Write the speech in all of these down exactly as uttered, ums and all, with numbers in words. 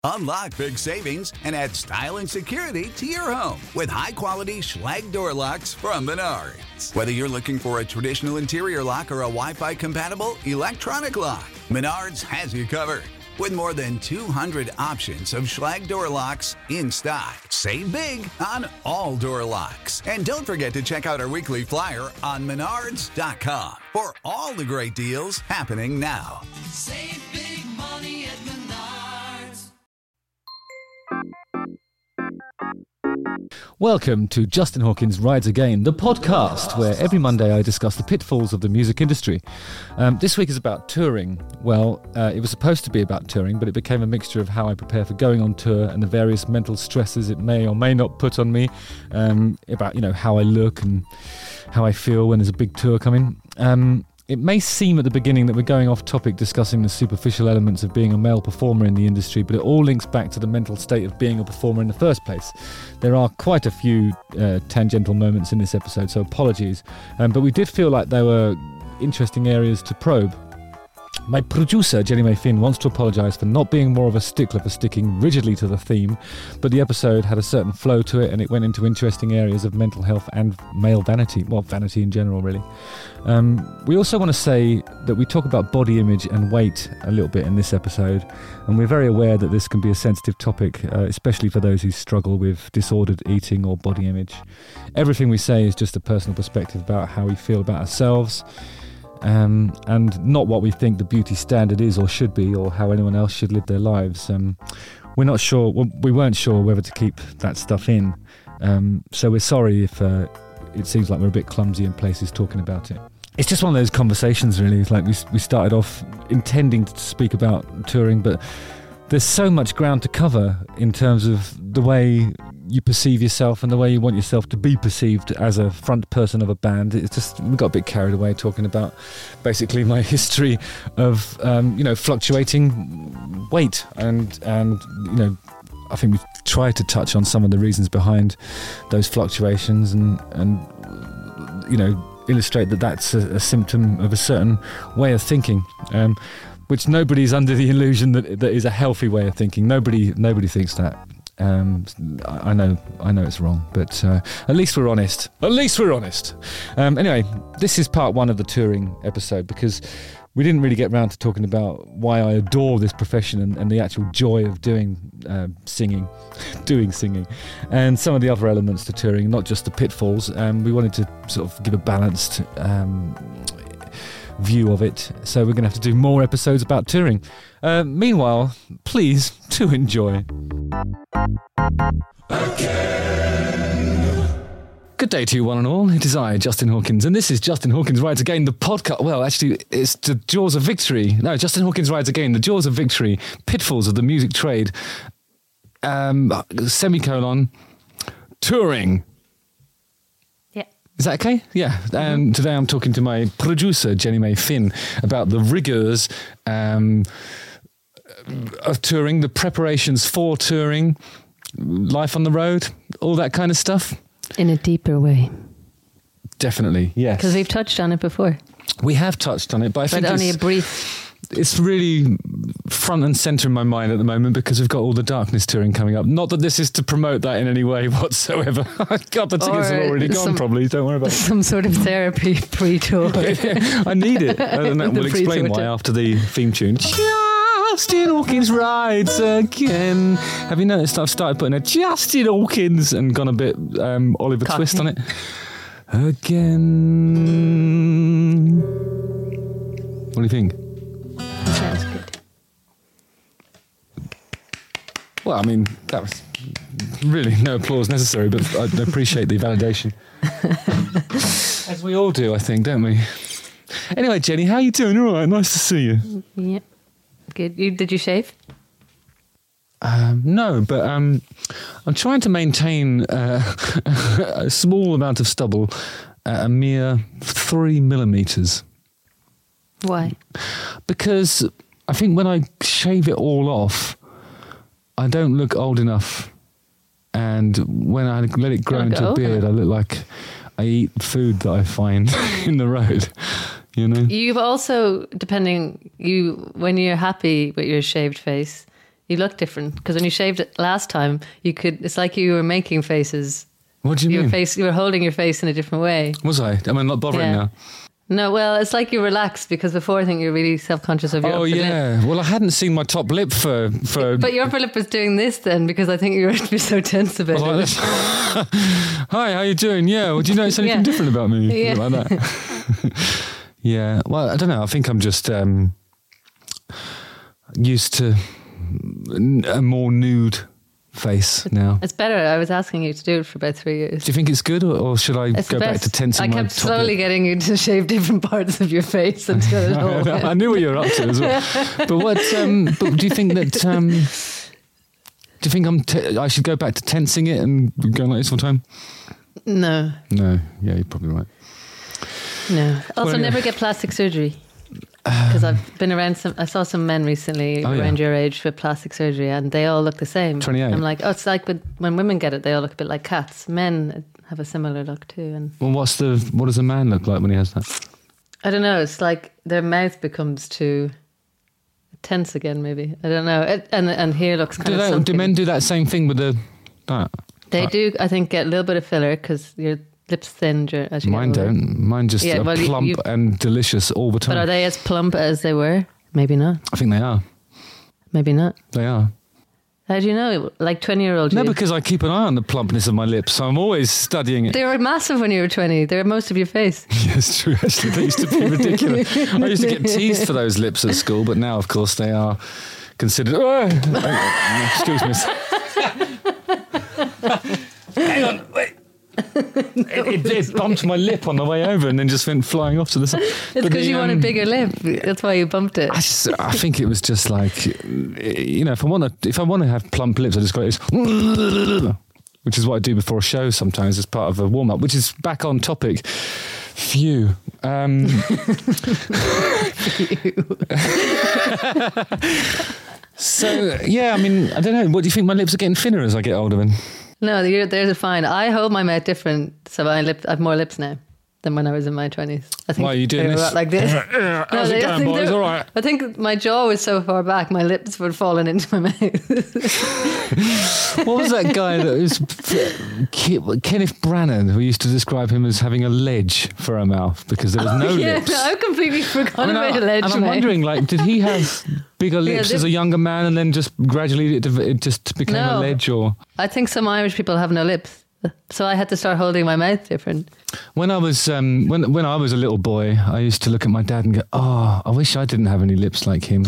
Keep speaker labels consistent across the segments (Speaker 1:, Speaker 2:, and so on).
Speaker 1: Unlock big savings and add style and security to your home with high-quality Schlage door locks from Menards. Whether you're looking for a traditional interior lock or a Wi-Fi compatible electronic lock, Menards has you covered. With more than two hundred options of Schlage door locks in stock. Save big on all door locks. And don't forget to check out our weekly flyer on menards dot com for all the great deals happening now.
Speaker 2: Save big money at Menards.
Speaker 3: Welcome to Justin Hawkins Rides Again, the podcast where every Monday I discuss the pitfalls of the music industry. Um, this week is about touring. Well, uh, it was supposed to be about touring, but it became a mixture of how I prepare for going on tour and the various mental stresses it may or may not put on me, um, about, you know, how I look and how I feel when there's a big tour coming. Um, It may seem at the beginning that we're going off topic discussing the superficial elements of being a male performer in the industry, but it all links back to the mental state of being a performer in the first place. There are quite a few uh, tangential moments in this episode, so apologies. Um, but we did feel like there were interesting areas to probe. My producer, Jenny May Finn, wants to apologise for not being more of a stickler for sticking rigidly to the theme, but the episode had a certain flow to it and it went into interesting areas of mental health and male vanity, well, vanity in general, really. Um, we also want to say that we talk about body image and weight a little bit in this episode, and we're very aware that this can be a sensitive topic, uh, especially for those who struggle with disordered eating or body image. Everything we say is just a personal perspective about how we feel about ourselves, Um, and not what we think the beauty standard is or should be, or how anyone else should live their lives. Um, we're not sure, well, we weren't sure whether to keep that stuff in. Um, so we're sorry if uh, it seems like we're a bit clumsy in places talking about it. It's just one of those conversations, really. It's like we, we started off intending to speak about touring, but there's so much ground to cover in terms of the way you perceive yourself and the way you want yourself to be perceived as a front person of a band. It's just, we got a bit carried away talking about basically my history of, um, you know, fluctuating weight. And, and, you know, I think we tried to touch on some of the reasons behind those fluctuations and, and you know, illustrate that that's a, a symptom of a certain way of thinking. Um, which nobody's under the illusion that that is a healthy way of thinking. Nobody nobody thinks that. Um, I, I know I know it's wrong, but uh, at least we're honest. At least we're honest. Um, anyway, this is part one of the touring episode because we didn't really get around to talking about why I adore this profession and, and the actual joy of doing uh, singing, doing singing, and some of the other elements to touring, not just the pitfalls. Um, we wanted to sort of give a balanced Um, view of it, so we're going to have to do more episodes about touring. Uh, meanwhile, please do enjoy. Again. Good day to you, one and all. It is I, Justin Hawkins, and this is Justin Hawkins Rides Again, the podcast. Well, actually, it's the Jaws of Victory. No, Justin Hawkins Rides Again, the Jaws of Victory, pitfalls of the music trade. Um, semicolon, touring. Is that okay? Yeah. Um, mm-hmm. Today I'm talking to my producer, Jenny May Finn, about the rigours um, of touring, the preparations for touring, life on the road, all that kind of stuff.
Speaker 4: In a deeper way.
Speaker 3: Definitely, yes.
Speaker 4: Because we've touched on it before.
Speaker 3: We have touched on it, but I
Speaker 4: but
Speaker 3: think
Speaker 4: only
Speaker 3: it's,
Speaker 4: a brief...
Speaker 3: it's really front and centre in my mind at the moment because we've got all the Darkness touring coming up. Not that this is to promote that in any way whatsoever. God, the tickets
Speaker 4: or
Speaker 3: are already gone
Speaker 4: some,
Speaker 3: probably. Don't worry about it.
Speaker 4: Some sort of therapy pre-tour.
Speaker 3: I need it. And that will explain why after the theme tune. Justin Hawkins Rides Again. Have you noticed I've started putting a Justin Hawkins and gone a bit um, Oliver Cockney. Twist on it? Again. What do you think?
Speaker 4: That sounds good.
Speaker 3: Well, I mean, that was really no applause necessary, but I appreciate the validation. As we all do, I think, don't we? Anyway, Jenny, how are you doing? All right, nice to see you.
Speaker 4: Yep. Good. You, did you shave?
Speaker 3: Um, no, but um, I'm trying to maintain uh, a small amount of stubble at a mere three millimetres.
Speaker 4: Why?
Speaker 3: Because I think when I shave it all off, I don't look old enough. And when I let it grow into a beard, I look like I eat food that I find in the road. You know?
Speaker 4: You've also, depending, you when you're happy with your shaved face, You look different because when you shaved it last time, you could. It's like you were making faces.
Speaker 3: What do you
Speaker 4: Your
Speaker 3: mean?
Speaker 4: face, you were holding your face in a different way.
Speaker 3: Was I? Am I not bothering
Speaker 4: Yeah.
Speaker 3: now?
Speaker 4: No, well, it's like you relaxed because before I think you're really self-conscious of your
Speaker 3: Oh
Speaker 4: upper lip.
Speaker 3: yeah. Well, I hadn't seen my top lip for for.
Speaker 4: But your upper lip was doing this then because I think you were be so tense
Speaker 3: I
Speaker 4: about
Speaker 3: was
Speaker 4: it.
Speaker 3: like this. Hi, how you doing? Yeah. Well, do you notice anything
Speaker 4: Yeah.
Speaker 3: different about me?
Speaker 4: Yeah.
Speaker 3: Like that. Yeah. Well, I don't know. I think I'm just um, used to a more nude face now.
Speaker 4: It's better. I was asking you to do it for about three years.
Speaker 3: Do you think it's good, or, or should I
Speaker 4: It's
Speaker 3: go
Speaker 4: the
Speaker 3: back
Speaker 4: best.
Speaker 3: to tensing
Speaker 4: I
Speaker 3: my
Speaker 4: kept
Speaker 3: top
Speaker 4: slowly
Speaker 3: lip?
Speaker 4: getting you to shave different parts of your face until it all
Speaker 3: I
Speaker 4: went.
Speaker 3: knew what you were up to as well. But what? Um, but do you think that? Um, do you think I'm? Te- I should go back to tensing it and going like this all the time?
Speaker 4: No,
Speaker 3: No. Yeah, you're probably right.
Speaker 4: no. Also,
Speaker 3: Well, yeah.
Speaker 4: never get plastic surgery. Because I've been around some, I saw some men recently
Speaker 3: Oh,
Speaker 4: around
Speaker 3: yeah.
Speaker 4: your age with plastic surgery, and they all look the same.
Speaker 3: twenty-eight.
Speaker 4: I'm like, oh, it's like with, when women get it, they all look a bit like cats. Men have a similar look too, and
Speaker 3: Well, what's the? What does a man look like when he has that?
Speaker 4: I don't know. It's like their mouth becomes too tense again. Maybe I don't know. It, and and here looks kind
Speaker 3: Do,
Speaker 4: of.
Speaker 3: they, do
Speaker 4: sunken.
Speaker 3: men do that same thing with the that?
Speaker 4: They
Speaker 3: Right.
Speaker 4: do. I think get a little bit of filler because your lips thin dur- as you
Speaker 3: Mine
Speaker 4: get older.
Speaker 3: don't. Mine just
Speaker 4: Yeah,
Speaker 3: are
Speaker 4: well, you-
Speaker 3: plump
Speaker 4: you-
Speaker 3: and delicious all the
Speaker 4: But are
Speaker 3: time.
Speaker 4: they as plump as they were? Maybe not.
Speaker 3: I think they are.
Speaker 4: Maybe not.
Speaker 3: They are.
Speaker 4: How do you know? Like twenty year old.
Speaker 3: No, because I keep an eye on the plumpness of my lips, so I'm always studying it.
Speaker 4: They were massive when you were twenty. They were most of your face.
Speaker 3: Yes, true. Actually, they used to be ridiculous. I used to get teased for those lips at school, but now, of course, they are considered. Oh, excuse me. Hang on, wait. It, it, it bumped my lip on the way over and then just went flying off to the side.
Speaker 4: It's
Speaker 3: But
Speaker 4: because
Speaker 3: the,
Speaker 4: you want a
Speaker 3: um,
Speaker 4: bigger lip. That's why you bumped it.
Speaker 3: I, just, I think it was just like, you know, if I want to, if I want to have plump lips, I just go like this, which is what I do before a show sometimes as part of a warm up. Which is back on topic. Phew. Um, so yeah, I mean, I don't know. What do you think? My lips are getting thinner as I get older. Then
Speaker 4: No, you're, there's fine. I hold my mouth different, so my lip, I have more lips now than when I was in my twenties. I think
Speaker 3: Why are you doing
Speaker 4: they were
Speaker 3: this?
Speaker 4: like this?
Speaker 3: how's
Speaker 4: they-
Speaker 3: it
Speaker 4: I
Speaker 3: going,
Speaker 4: think
Speaker 3: boys?
Speaker 4: they-
Speaker 3: All right.
Speaker 4: I think my jaw was so far back, my lips were falling into my mouth.
Speaker 3: What was that guy that was Ke- Kenneth Brannan, who used to describe him as having a ledge for a mouth because there was no
Speaker 4: Oh, yeah,
Speaker 3: lips.
Speaker 4: I've completely forgotten
Speaker 3: I mean,
Speaker 4: about
Speaker 3: I-
Speaker 4: a ledge.
Speaker 3: and I'm
Speaker 4: mate.
Speaker 3: wondering, like, did he have bigger
Speaker 4: Yeah,
Speaker 3: lips
Speaker 4: they-
Speaker 3: as a younger man, and then just gradually it, it just became a
Speaker 4: No.
Speaker 3: ledge? Or
Speaker 4: I think some Irish people have no lips, so I had to start holding my mouth different.
Speaker 3: when I was um, when when I was a little boy, I used to look at my dad and go, "Oh, I wish I didn't have any lips like him."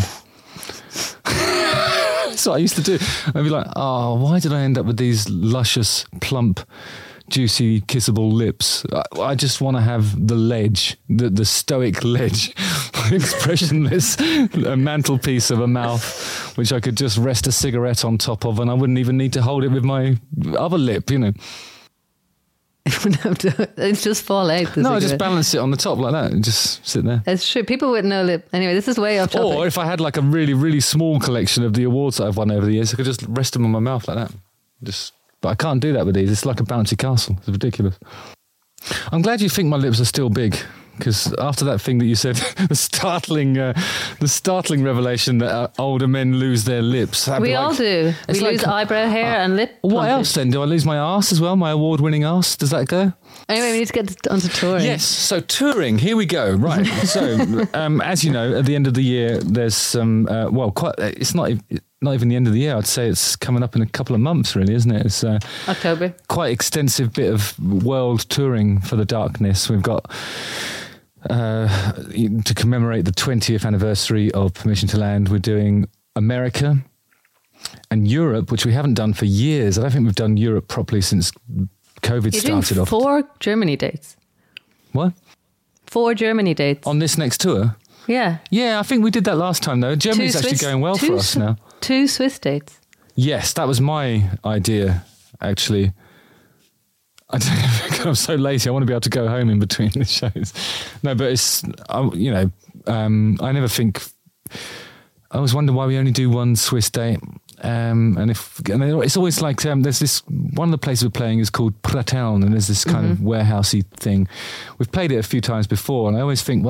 Speaker 3: That's what I used to do. I'd be like, "Oh, why did I end up with these luscious, plump, juicy, kissable lips? I, I just want to have the ledge, the the stoic ledge, expressionless, a mantelpiece of a mouth, which I could just rest a cigarette on top of, and I wouldn't even need to hold it with my other lip, you know."
Speaker 4: It wouldn't have to, it's just fall out. the
Speaker 3: No, I just
Speaker 4: cigarette.
Speaker 3: balance it on the top like that and just sit there.
Speaker 4: It's true. People with no lip. Anyway, this is way off topic.
Speaker 3: Or if I had like a really, really small collection of the awards that I've won over the years, I could just rest them on my mouth like that. Just, but I can't do that with these. It's like a bouncy castle. It's ridiculous. I'm glad you think my lips are still big, because after that thing that you said, the startling, uh, the startling revelation that uh, older men lose their lips. that'd
Speaker 4: we
Speaker 3: be
Speaker 4: all
Speaker 3: like-
Speaker 4: do. We
Speaker 3: it's like-
Speaker 4: lose eyebrow hair and lip.
Speaker 3: What
Speaker 4: plumpage.
Speaker 3: else then? Do I lose my arse as well? My award-winning arse? Does that go?
Speaker 4: Anyway, we need to get onto touring.
Speaker 3: Yes, so touring, here we go. Right, so um, as you know, at the end of the year, there's some, uh, well, quite. It's not, ev- not even the end of the year, I'd say it's coming up in a couple of months, really, isn't it? It's uh,
Speaker 4: October.
Speaker 3: quite extensive bit of world touring for The Darkness. We've got, uh, to commemorate the twentieth anniversary of Permission to Land, we're doing America and Europe, which we haven't done for years. I don't think we've done Europe properly since COVID
Speaker 4: You're
Speaker 3: started
Speaker 4: doing
Speaker 3: off.
Speaker 4: four Germany dates.
Speaker 3: What?
Speaker 4: Four Germany dates.
Speaker 3: On this next tour?
Speaker 4: yeah.
Speaker 3: Yeah, I think we did that last time though. Germany's
Speaker 4: Two
Speaker 3: actually
Speaker 4: Swiss-
Speaker 3: going well
Speaker 4: two
Speaker 3: for us
Speaker 4: Sw-
Speaker 3: now.
Speaker 4: Two Swiss dates.
Speaker 3: Yes, that was my idea, actually. I don't know, I'm so lazy. I want to be able to go home in between the shows. No, but it's, I, you know, um, I never think, I always wonder why we only do one Swiss date. Um, and if and it's always like, um, there's this, one of the places we're playing is called Prateln, and there's this kind
Speaker 4: Mm-hmm.
Speaker 3: of warehousey thing. We've played it a few times before, and I always think, well,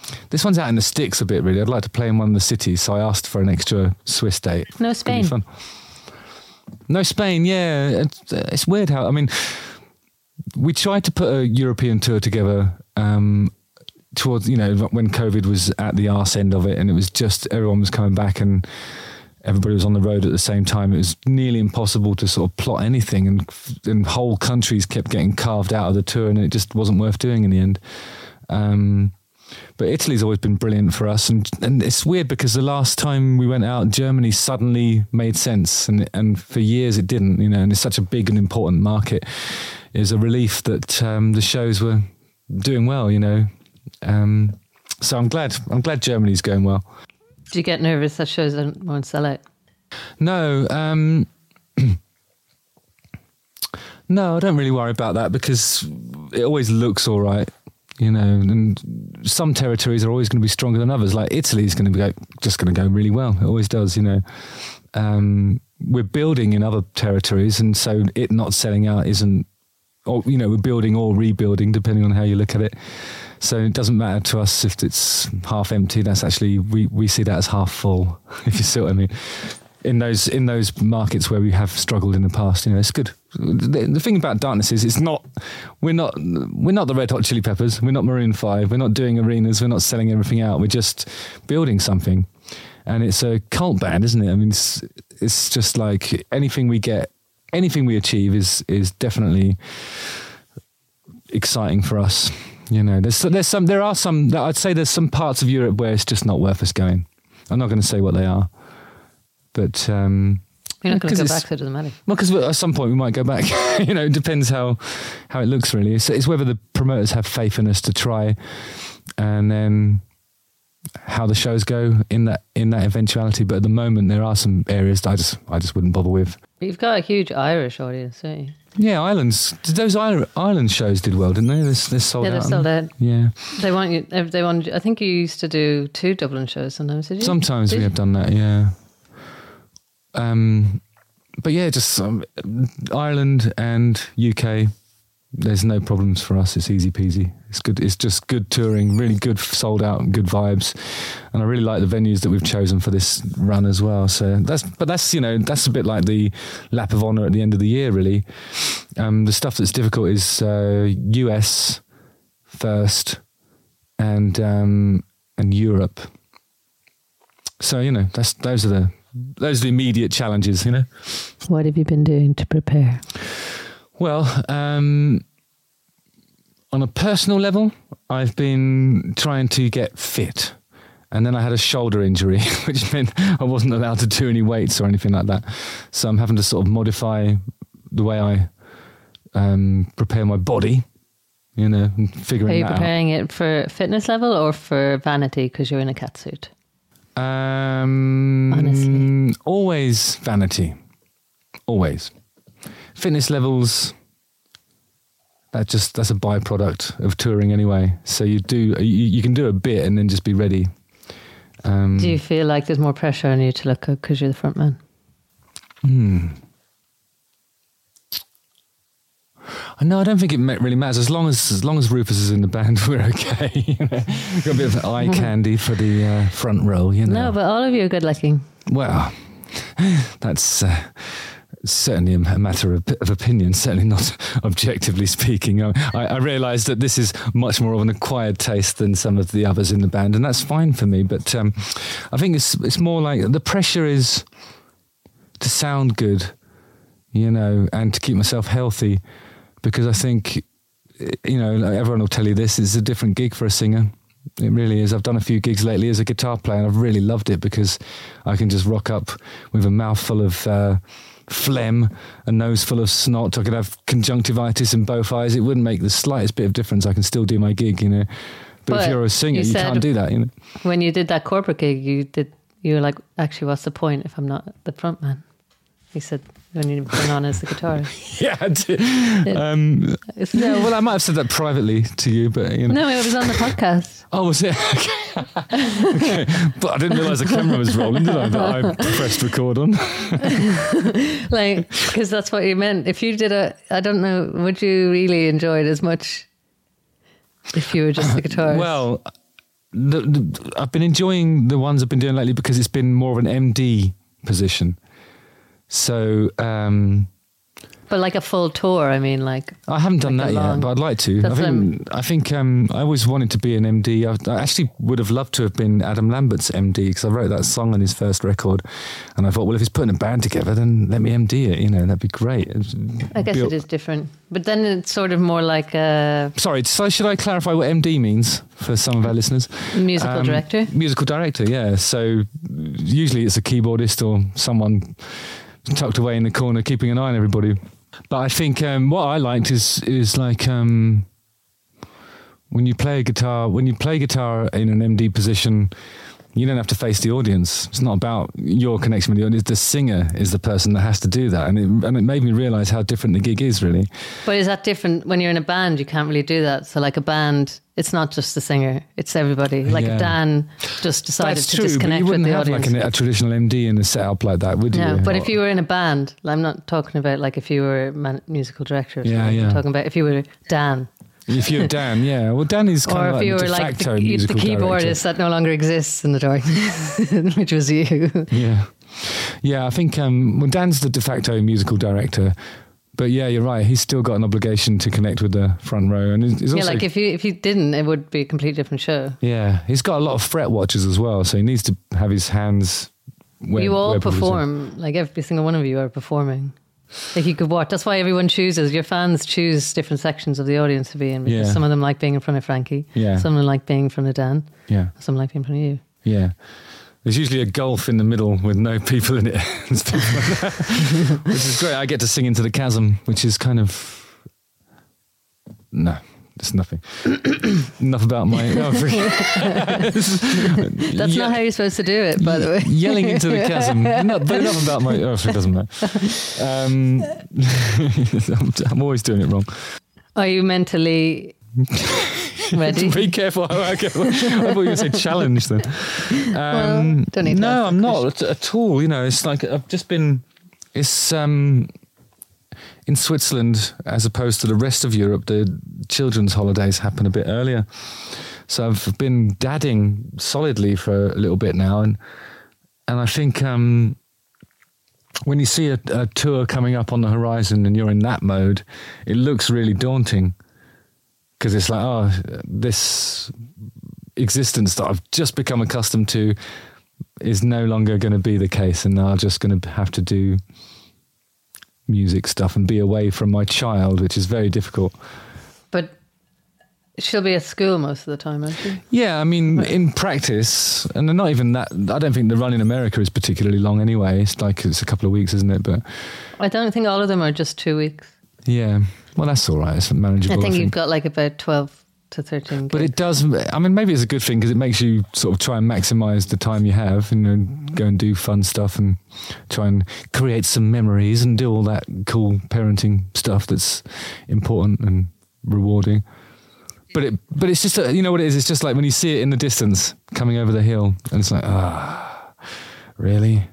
Speaker 3: This one's out in the sticks a bit, really. I'd like to play in one of the cities, so I asked for an extra Swiss date.
Speaker 4: No
Speaker 3: It's gonna be
Speaker 4: Spain.
Speaker 3: fun. No Spain, yeah. It's, it's weird how, I mean, we tried to put a European tour together um, towards, you know, when COVID was at the arse end of it, and it was just, everyone was coming back and everybody was on the road at the same time. It was nearly impossible to sort of plot anything, and, and whole countries kept getting carved out of the tour, and it just wasn't worth doing in the end. Um, but Italy's always been brilliant for us, and and it's weird because the last time we went out, Germany suddenly made sense, and and for years it didn't, you know, and it's such a big and important market. It was a relief that um, the shows were doing well, you know. Um, so I'm glad, I'm glad Germany's going well.
Speaker 4: Do you get nervous that shows won't sell out?
Speaker 3: No, um, no, I don't really worry about that because it always looks all right, you know, and some territories are always going to be stronger than others. Like Italy is going to be go, just going to go really well. It always does, you know. Um, we're building in other territories, and so it not selling out isn't, or, you know, we're building or rebuilding depending on how you look at it. So it doesn't matter to us if it's half empty. That's actually, we, we see that as half full, if you see what I mean. In those in those markets where we have struggled in the past, you know, it's good. The, the thing about Darkness is it's not, we're not we're not the Red Hot Chili Peppers, we're not Maroon five, we're not doing arenas, we're not selling everything out. We're just building something, and it's a cult band, isn't it? I mean, it's it's just like anything we get, anything we achieve is is definitely exciting for us. You know, there's there's some there are some I'd say there's some parts of Europe where it's just not worth us going. I'm not going to say what they are, but um,
Speaker 4: You're not going to go
Speaker 3: it's-
Speaker 4: back, so it doesn't matter.
Speaker 3: well, because at some point we might go back. You know, it depends how how it looks. Really, it's, it's whether the promoters have faith in us to try, and then how the shows go in that in that eventuality. But at the moment, there are some areas that I just I just wouldn't bother with.
Speaker 4: You've got a huge Irish audience, don't you?
Speaker 3: Yeah, Islands. Those Ir- Island shows did well, didn't they? They're, they're sold
Speaker 4: Yeah, they're
Speaker 3: out.
Speaker 4: sold out.
Speaker 3: Yeah.
Speaker 4: They want you. They want. I think you used to do two Dublin shows sometimes. Did you?
Speaker 3: Sometimes
Speaker 4: Did
Speaker 3: we
Speaker 4: you?
Speaker 3: have done that, yeah. Um, but yeah, just um, Ireland and U K. There's no problems for us. It's easy peasy. It's good. It's just good touring, really good sold out and good vibes. And I really like the venues that we've chosen for this run as well. So that's, but that's, you know, that's a bit like the lap of honour at the end of the year, really. Um, the stuff that's difficult is uh, U S first and um, and Europe. So, you know, that's those are the those are the immediate challenges, you know.
Speaker 4: What have you been doing to prepare?
Speaker 3: Well, um, on a personal level, I've been trying to get fit. And then I had a shoulder injury, which meant I wasn't allowed to do any weights or anything like that. So I'm having to sort of modify the way I um, prepare my body, you know, and figuring
Speaker 4: Are you
Speaker 3: that out.
Speaker 4: preparing it for fitness level or for vanity because you're in a catsuit?
Speaker 3: Um,
Speaker 4: Honestly.
Speaker 3: Always vanity. Always. Fitness levels, that just that's a byproduct of touring anyway. So you do you, you can do a bit and then just be ready. Um,
Speaker 4: Do you feel like there's more pressure on you to look good because you're the front man?
Speaker 3: hmm. No, I don't think it ma- really matters. As long as as long as Rufus is in the band, we're okay. You know? Got a bit of eye candy for the uh, front row, you know.
Speaker 4: No, but all of you are good looking.
Speaker 3: Well, that's uh, certainly a matter of, of opinion, certainly not objectively speaking. I, I realise that this is much more of an acquired taste than some of the others in the band, and that's fine for me. But um, I think it's it's more like the pressure is to sound good, you know, and to keep myself healthy, because I think, you know, like everyone will tell you this, is a different gig for a singer. It really is. I've done a few gigs lately as a guitar player, and I've really loved it because I can just rock up with a mouthful of uh, phlegm, a nose full of snot. I could have conjunctivitis in both eyes. It wouldn't make the slightest bit of difference. I can still do my gig, you know. But,
Speaker 4: But
Speaker 3: if you're a singer,
Speaker 4: you
Speaker 3: you,
Speaker 4: said-
Speaker 3: can't do that, you know.
Speaker 4: When you did that corporate gig, you did. You were like, actually, what's the point if I'm not the front man? You said when you went on as the guitarist.
Speaker 3: Yeah, I did. Um,
Speaker 4: It's-
Speaker 3: yeah, well, I might have said that privately to you, but, you know.
Speaker 4: No, it was on the podcast.
Speaker 3: Oh, was it? Okay. Okay. But I didn't realise the camera was rolling, did I? That I pressed record on.
Speaker 4: Like, because that's what you meant. If you did a, I don't know, would you really enjoy it as much if you were just the guitarist?
Speaker 3: Well, the, the, I've been enjoying the ones I've been doing lately because it's been more of an M D position. So, um,
Speaker 4: But like a full tour, I mean, like
Speaker 3: I haven't done
Speaker 4: like
Speaker 3: that
Speaker 4: long,
Speaker 3: yet, but I'd like to. I
Speaker 4: That's
Speaker 3: think I think um, I always wanted to be an M D. I, I actually would have loved to have been Adam Lambert's M D because I wrote that song on his first record, and I thought, well, if he's putting a band together, then let me M D it. You know, that'd be great.
Speaker 4: I guess
Speaker 3: Be-
Speaker 4: it is different, but then it's sort of more like a
Speaker 3: Sorry, so should I clarify what M D means for some of our listeners?
Speaker 4: musical
Speaker 3: Um,
Speaker 4: director.
Speaker 3: Musical director, yeah. So usually it's a keyboardist or someone tucked away in the corner keeping an eye on everybody. But I think um, what I liked is is like um, when you play a guitar, when you play guitar in an M D position, you don't have to face the audience. It's not about your connection with the audience. The singer is the person that has to do that. And it, and it made me realise how different the gig is, really.
Speaker 4: But is that different when you're in a band? You can't really do that. So like a band, it's not just the singer; it's everybody. Like
Speaker 3: Yeah.
Speaker 4: Dan just decided
Speaker 3: That's
Speaker 4: to
Speaker 3: true, but
Speaker 4: disconnect
Speaker 3: you
Speaker 4: with
Speaker 3: wouldn't
Speaker 4: the
Speaker 3: have
Speaker 4: audience.
Speaker 3: like an, a traditional M D in a setup like that, would you?
Speaker 4: No, but
Speaker 3: Or-
Speaker 4: if you were in a band, I'm not talking about like if you were a man, musical director. Or
Speaker 3: Yeah,
Speaker 4: something.
Speaker 3: yeah.
Speaker 4: I'm talking about if you were Dan,
Speaker 3: If you're Dan, yeah. Well, Dan is kind
Speaker 4: or
Speaker 3: of
Speaker 4: if
Speaker 3: like
Speaker 4: you
Speaker 3: the
Speaker 4: were
Speaker 3: de
Speaker 4: like
Speaker 3: facto
Speaker 4: the, the
Speaker 3: musical
Speaker 4: keyboardist
Speaker 3: director.
Speaker 4: that no longer exists in the darkness, which was you.
Speaker 3: Yeah. Yeah, I think um, well, Dan's the de facto musical director. But yeah, you're right. He's still got an obligation to connect with the front row. And he's also,
Speaker 4: Yeah, like if you if you didn't, it would be a completely different show.
Speaker 3: yeah, he's got a lot of fret watchers as well. So he needs to have his hands where
Speaker 4: you all
Speaker 3: where people are.
Speaker 4: perform, like every single one of you are performing. Like you could watch. That's why everyone chooses. Your fans choose different sections of the audience to be in because
Speaker 3: Yeah.
Speaker 4: some of them like being in front of Frankie.
Speaker 3: Yeah.
Speaker 4: Some of them like being in front of Dan.
Speaker 3: Yeah,
Speaker 4: Some like being in front of you.
Speaker 3: yeah. There's usually a gulf in the middle with no people in it. It's people like that. Which is great. I get to sing into the chasm, which is kind of... No, it's nothing. Enough about my... Oh,
Speaker 4: That's not how you're supposed to do it, by the way.
Speaker 3: Yelling into the chasm. No, but enough about my... Oh, it doesn't matter. Um, I'm, I'm always doing it wrong.
Speaker 4: Are you mentally ready?
Speaker 3: Be careful. Okay. I thought you were going to say challenge then. Um,
Speaker 4: Well, don't need to
Speaker 3: no,
Speaker 4: ask
Speaker 3: I'm
Speaker 4: that
Speaker 3: not at, at all. You know, it's like I've just been... It's... um. In Switzerland, as opposed to the rest of Europe, the children's holidays happen a bit earlier. So I've been dadding solidly for a little bit now, and and I think um, when you see a, a tour coming up on the horizon and you're in that mode, it looks really daunting because it's like, oh, this existence that I've just become accustomed to is no longer going to be the case, and I'm just going to have to do music stuff and be away from my child, which is very difficult.
Speaker 4: But she'll be at school most of the time, won't she?
Speaker 3: Yeah, I mean, in practice, and not even that, I don't think the run in America is particularly long anyway. It's like, it's a couple of weeks, isn't it? But
Speaker 4: I don't think all of them are just two weeks.
Speaker 3: yeah, well, that's all right. It's manageable.
Speaker 4: I think
Speaker 3: I
Speaker 4: you've
Speaker 3: think.
Speaker 4: got like about twelve to thirteen.
Speaker 3: But
Speaker 4: gigs.
Speaker 3: it does, I mean, maybe it's a good thing because it makes you sort of try and maximise the time you have and you know, go and do fun stuff and try and create some memories and do all that cool parenting stuff that's important and rewarding. But it, but it's just, a, you know what it is? It's just like when you see it in the distance coming over the hill and it's like, ah, really?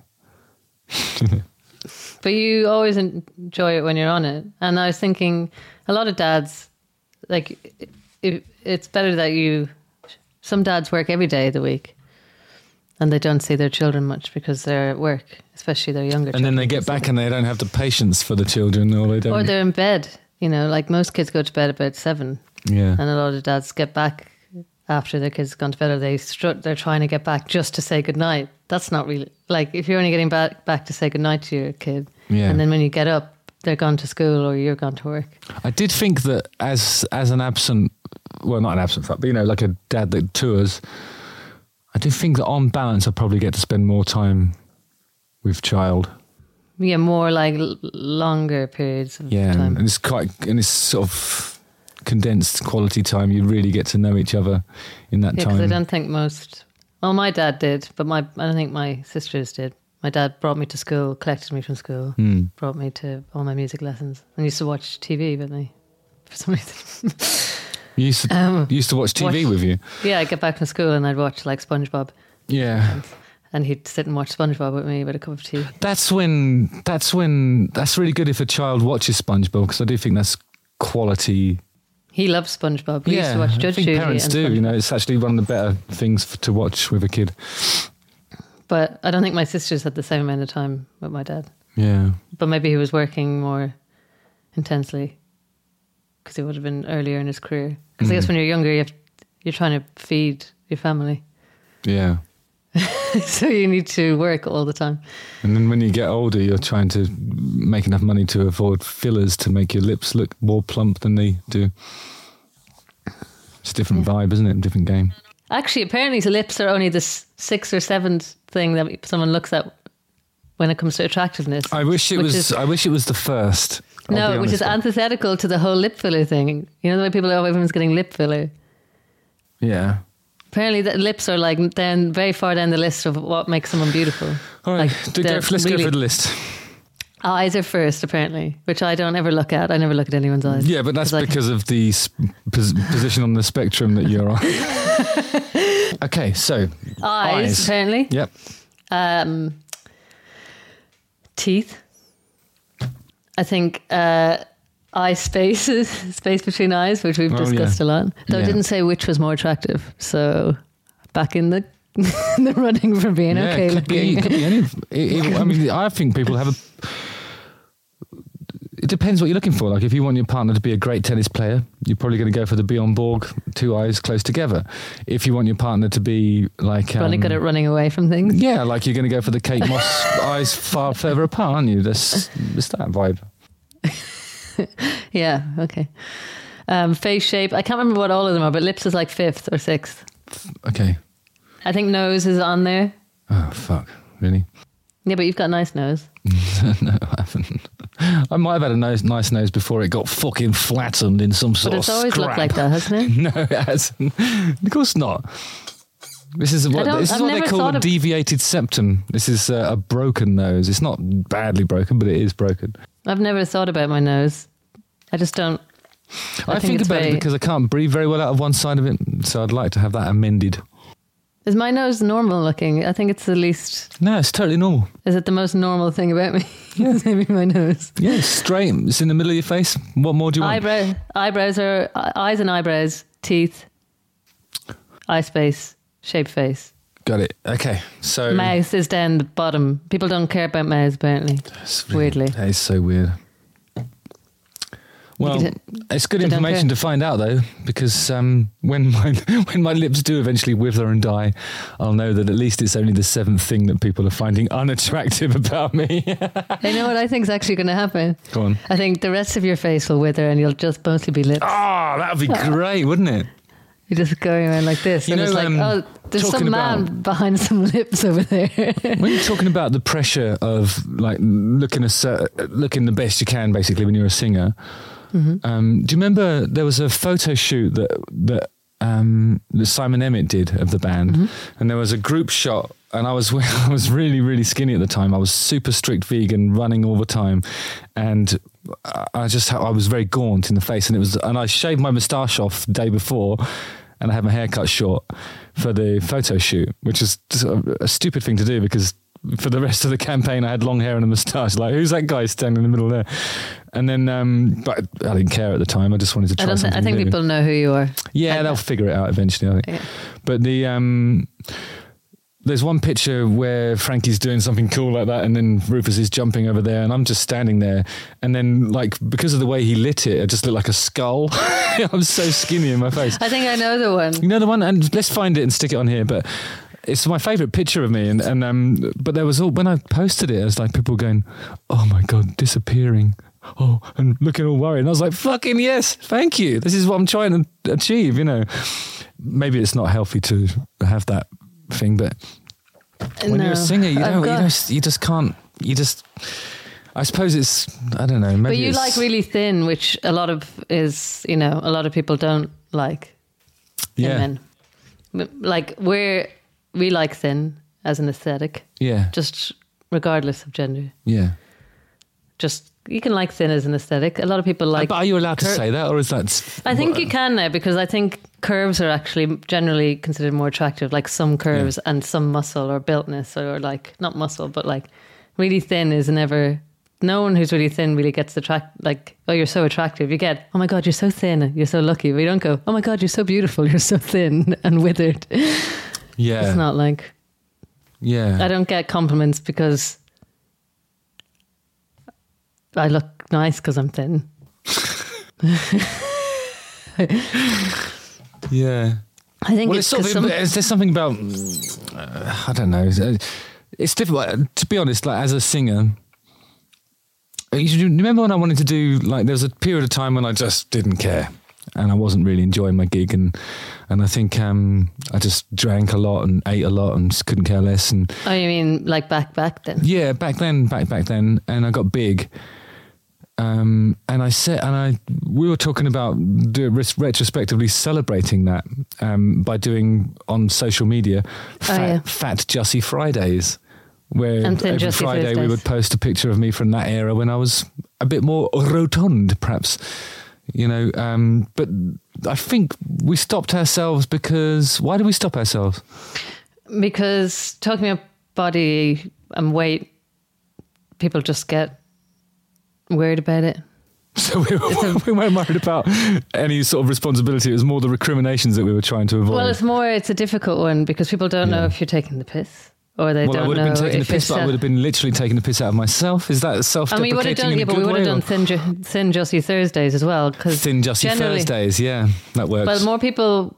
Speaker 4: But you always enjoy it when you're on it. And I was thinking, a lot of dads, like, it, it's better that you, some dads work every day of the week and they don't see their children much because they're at work, especially their younger
Speaker 3: And
Speaker 4: children.
Speaker 3: then they get back and they don't have the patience for the children or they don't.
Speaker 4: Or they're in bed, you know, like most kids go to bed about seven.
Speaker 3: yeah.
Speaker 4: And a lot of dads get back after their kids have gone to bed, or they strut, they're trying to get back just to say goodnight. That's not really, like, if you're only getting back, back to say goodnight to your kid,
Speaker 3: Yeah.
Speaker 4: and then when you get up, they're gone to school or you're gone to work.
Speaker 3: I did think that as as an absent, well, not an absent father, but you know, like a dad that tours, I did think that on balance, I probably get to spend more time with child.
Speaker 4: Yeah, more like l- longer periods of
Speaker 3: Yeah,
Speaker 4: time.
Speaker 3: and it's quite, and it's sort of condensed quality time. You really get to know each other in that
Speaker 4: Yeah, because
Speaker 3: time.
Speaker 4: I don't think most, well, my dad did, but my I don't think my sisters did. My dad brought me to school, collected me from school,
Speaker 3: Hmm.
Speaker 4: brought me to all my music lessons, and used to watch T V with me for some reason.
Speaker 3: You used to,
Speaker 4: Um,
Speaker 3: you used to watch T V
Speaker 4: watch-
Speaker 3: with you.
Speaker 4: Yeah, I'd get back from school and I'd watch like SpongeBob,
Speaker 3: Yeah.
Speaker 4: and he'd sit and watch SpongeBob with me with a cup of tea.
Speaker 3: That's when, that's when, that's really good if a child watches SpongeBob because I do think that's quality
Speaker 4: He loves SpongeBob. We used
Speaker 3: yeah,
Speaker 4: to watch
Speaker 3: I
Speaker 4: Judge
Speaker 3: think
Speaker 4: Judy.
Speaker 3: parents
Speaker 4: and
Speaker 3: do.
Speaker 4: SpongeBob.
Speaker 3: You know, it's actually one of the better things f- to watch with a kid.
Speaker 4: But I don't think my sisters had the same amount of time with my dad.
Speaker 3: Yeah.
Speaker 4: But maybe he was working more intensely because he would have been earlier in his career. Because I guess when you're younger, you have, you're trying to feed your family.
Speaker 3: Yeah.
Speaker 4: So you need to work all the time.
Speaker 3: And then when you get older, you're trying to make enough money to afford fillers to make your lips look more plump than they do. It's a different
Speaker 4: Yeah.
Speaker 3: vibe, isn't it? A different game.
Speaker 4: Actually, apparently the lips are only the s- sixth or seventh thing that someone looks at when it comes to attractiveness.
Speaker 3: I wish it
Speaker 4: Which
Speaker 3: was.
Speaker 4: is-
Speaker 3: I wish it was the first. I'll
Speaker 4: no,
Speaker 3: be
Speaker 4: which is
Speaker 3: honest.
Speaker 4: antithetical to the whole lip filler thing. You know the way people, oh, everyone's getting lip filler.
Speaker 3: Yeah.
Speaker 4: Apparently, the lips are like down very far down the list of what makes someone beautiful.
Speaker 3: All right.
Speaker 4: Like,
Speaker 3: Do, go,
Speaker 4: they're
Speaker 3: let's
Speaker 4: really-
Speaker 3: go for the list.
Speaker 4: Eyes are first, apparently, which I don't ever look at. I never look at anyone's eyes.
Speaker 3: Yeah, but that's
Speaker 4: 'Cause I-
Speaker 3: because of the s- pos- position on the spectrum that you're on. Okay, so
Speaker 4: eyes,
Speaker 3: eyes.
Speaker 4: apparently.
Speaker 3: Yep.
Speaker 4: Um, teeth. I think uh, eye spaces, space between eyes, which we've
Speaker 3: Oh,
Speaker 4: discussed
Speaker 3: yeah.
Speaker 4: a lot. Though
Speaker 3: Yeah.
Speaker 4: I didn't say which was more attractive. So back in the the running for being
Speaker 3: Yeah,
Speaker 4: okay
Speaker 3: it could be,
Speaker 4: looking.
Speaker 3: it could be any. It, it- I mean, I think people have a. It depends what you're looking for. Like, if you want your partner to be a great tennis player, you're probably going to go for the Bjorn Borg, two eyes close together. If you want your partner to be like, um,
Speaker 4: Running good at running away from things.
Speaker 3: yeah, like you're going to go for the Kate Moss eyes far further apart, aren't you? That's it's that vibe.
Speaker 4: Yeah, okay. Um, face shape. I can't remember what all of them are, but lips is like fifth or sixth.
Speaker 3: Okay.
Speaker 4: I think nose is on there.
Speaker 3: Oh fuck! Really?
Speaker 4: Yeah, but you've got a nice nose.
Speaker 3: No, I haven't. I might have had a nice, nice nose before it got fucking flattened in some sort
Speaker 4: But
Speaker 3: of
Speaker 4: it's always
Speaker 3: scrap.
Speaker 4: looked like that, hasn't it?
Speaker 3: No, it hasn't. Of course not. This is what
Speaker 4: don't-
Speaker 3: this is
Speaker 4: I've
Speaker 3: what they
Speaker 4: never
Speaker 3: call
Speaker 4: thought
Speaker 3: a
Speaker 4: of-
Speaker 3: deviated septum. This is uh, a broken nose. It's not badly broken, but it is broken.
Speaker 4: I've never thought about my nose. I just don't.
Speaker 3: I,
Speaker 4: think
Speaker 3: think
Speaker 4: it's
Speaker 3: about
Speaker 4: very-
Speaker 3: it because I can't breathe very well out of one side of it, so I'd like to have that amended.
Speaker 4: Is my nose normal looking? I think it's the least.
Speaker 3: No, it's totally normal.
Speaker 4: Is it the most normal thing about me? Is maybe my nose.
Speaker 3: Yeah, it's straight. It's in the middle of your face. What more do you want?
Speaker 4: Eyebrow, eyebrows are eye- eyes and eyebrows, teeth, eye space, shape face.
Speaker 3: Got it. Okay, so
Speaker 4: Mouth is down the bottom. People don't care about mouths apparently.
Speaker 3: It's really-
Speaker 4: Weirdly.
Speaker 3: that is so weird. Well,
Speaker 4: Because it-
Speaker 3: it's good
Speaker 4: they don't
Speaker 3: information
Speaker 4: care.
Speaker 3: to find out though, because um, when my when my lips do eventually wither and die, I'll know that at least it's only the seventh thing that people are finding unattractive about me.
Speaker 4: You know what I think is actually going to happen?
Speaker 3: Go on.
Speaker 4: I think the rest of your face will wither and you'll just mostly be lips.
Speaker 3: Oh, that would be great, wouldn't it?
Speaker 4: You're just going around like this.
Speaker 3: You
Speaker 4: and it's
Speaker 3: know,
Speaker 4: like,
Speaker 3: um,
Speaker 4: oh, there's
Speaker 3: talking
Speaker 4: some man
Speaker 3: about-
Speaker 4: behind some lips over there.
Speaker 3: When you're talking about the pressure of like looking a cer- looking the best you can, basically when you're a singer.
Speaker 4: Mm-hmm.
Speaker 3: Um, do you remember there was a photo shoot that that um, that Simon Emmett did of the band,
Speaker 4: Mm-hmm.
Speaker 3: and there was a group shot, and I was I was really really skinny at the time. I was super strict vegan, running all the time, and I- I just I was very gaunt in the face, and it was and I shaved my moustache off the day before. And I had my hair cut short for the photo shoot, which is just a, a stupid thing to do because for the rest of the campaign I had long hair and a moustache. Like, who's that guy standing in the middle there? And then, um, but I didn't care at the time. I just wanted to try
Speaker 4: I don't. Th-
Speaker 3: something
Speaker 4: I think
Speaker 3: new.
Speaker 4: people know who you are.
Speaker 3: Yeah,
Speaker 4: Like
Speaker 3: they'll
Speaker 4: that.
Speaker 3: figure it out eventually, I think.
Speaker 4: Yeah.
Speaker 3: But the um, there's one picture where Frankie's doing something cool like that, and then Rufus is jumping over there, and I'm just standing there, and then like because of the way he lit it, I just look like a skull. I'm so skinny in my face.
Speaker 4: I think I know the one.
Speaker 3: You know the one, and let's find it and stick it on here. But it's my favourite picture of me, and and um, but there was all when I posted it, it was like people going, "Oh my god, disappearing." Oh, and looking all worried. And I was like, fucking yes, thank you. This is what I'm trying to achieve, you know. Maybe it's not healthy to have that thing, but when
Speaker 4: No.
Speaker 3: you're a singer, you
Speaker 4: I've
Speaker 3: don't, you
Speaker 4: got-
Speaker 3: don't, you just can't, you just, I suppose it's, I don't know. Maybe
Speaker 4: But you
Speaker 3: it's,
Speaker 4: like really thin, which a lot of is, you know, a lot of people don't like in
Speaker 3: yeah,
Speaker 4: men. M- Like we're, we like thin as an aesthetic,
Speaker 3: yeah,
Speaker 4: just regardless of gender.
Speaker 3: yeah.
Speaker 4: Just, you can like thin as an aesthetic. A lot of people like...
Speaker 3: but are you allowed to
Speaker 4: cur-
Speaker 3: say that, or is that?
Speaker 4: I think you can now because I think curves are actually generally considered more attractive, like some curves and some muscle or builtness or like, not muscle, but like really thin is never no one who's really thin really gets the track, like, oh, you're so attractive. You get, oh my God, you're so thin, you're so lucky. But you don't go, oh my God, you're so beautiful, you're so thin and withered.
Speaker 3: Yeah.
Speaker 4: It's not like,
Speaker 3: Yeah.
Speaker 4: I don't get compliments because I look nice because I'm thin.
Speaker 3: Yeah.
Speaker 4: I think
Speaker 3: Well,
Speaker 4: it's
Speaker 3: it's sort
Speaker 4: 'cause
Speaker 3: of,
Speaker 4: some,
Speaker 3: is there something about, uh, I don't know, it's difficult, to be honest, like as a singer, you remember when I wanted to do, like there was a period of time when I just didn't care and I wasn't really enjoying my gig, and and I think um, I just drank a lot and ate a lot and just couldn't care less. And
Speaker 4: oh, you mean like back, back then?
Speaker 3: yeah, back then, back, back then, and I got big. Um, and I said, and I, we were talking about do, retrospectively celebrating that um, by doing on social media fat,
Speaker 4: Oh, yeah.
Speaker 3: fat Jussie Fridays, where
Speaker 4: And Thin
Speaker 3: every
Speaker 4: Jussie
Speaker 3: Friday we
Speaker 4: Thursdays.
Speaker 3: would post a picture of me from that era when I was a bit more rotund, perhaps. You know, um, but I think we stopped ourselves because why did we stop ourselves?
Speaker 4: Because talking about body and weight, people just get worried about it.
Speaker 3: So we, we weren't worried about any sort of responsibility. It was more the recriminations that we were trying to avoid.
Speaker 4: Well, it's more, it's a difficult one because people don't know
Speaker 3: Yeah.
Speaker 4: if you're taking the piss or they
Speaker 3: well, I
Speaker 4: don't
Speaker 3: would
Speaker 4: know
Speaker 3: have been taking the
Speaker 4: if you're
Speaker 3: piss, but I
Speaker 4: self-
Speaker 3: would have been literally taking the piss out of myself. Is that
Speaker 4: I
Speaker 3: self-deprecating
Speaker 4: mean, we would have done,
Speaker 3: in
Speaker 4: yeah,
Speaker 3: a
Speaker 4: but
Speaker 3: good
Speaker 4: we would have
Speaker 3: way, or-
Speaker 4: done thin, Ju- thin Jussie Thursdays as well. Cause
Speaker 3: Thin Jussie
Speaker 4: generally-
Speaker 3: Thursdays, yeah, that works.
Speaker 4: But more people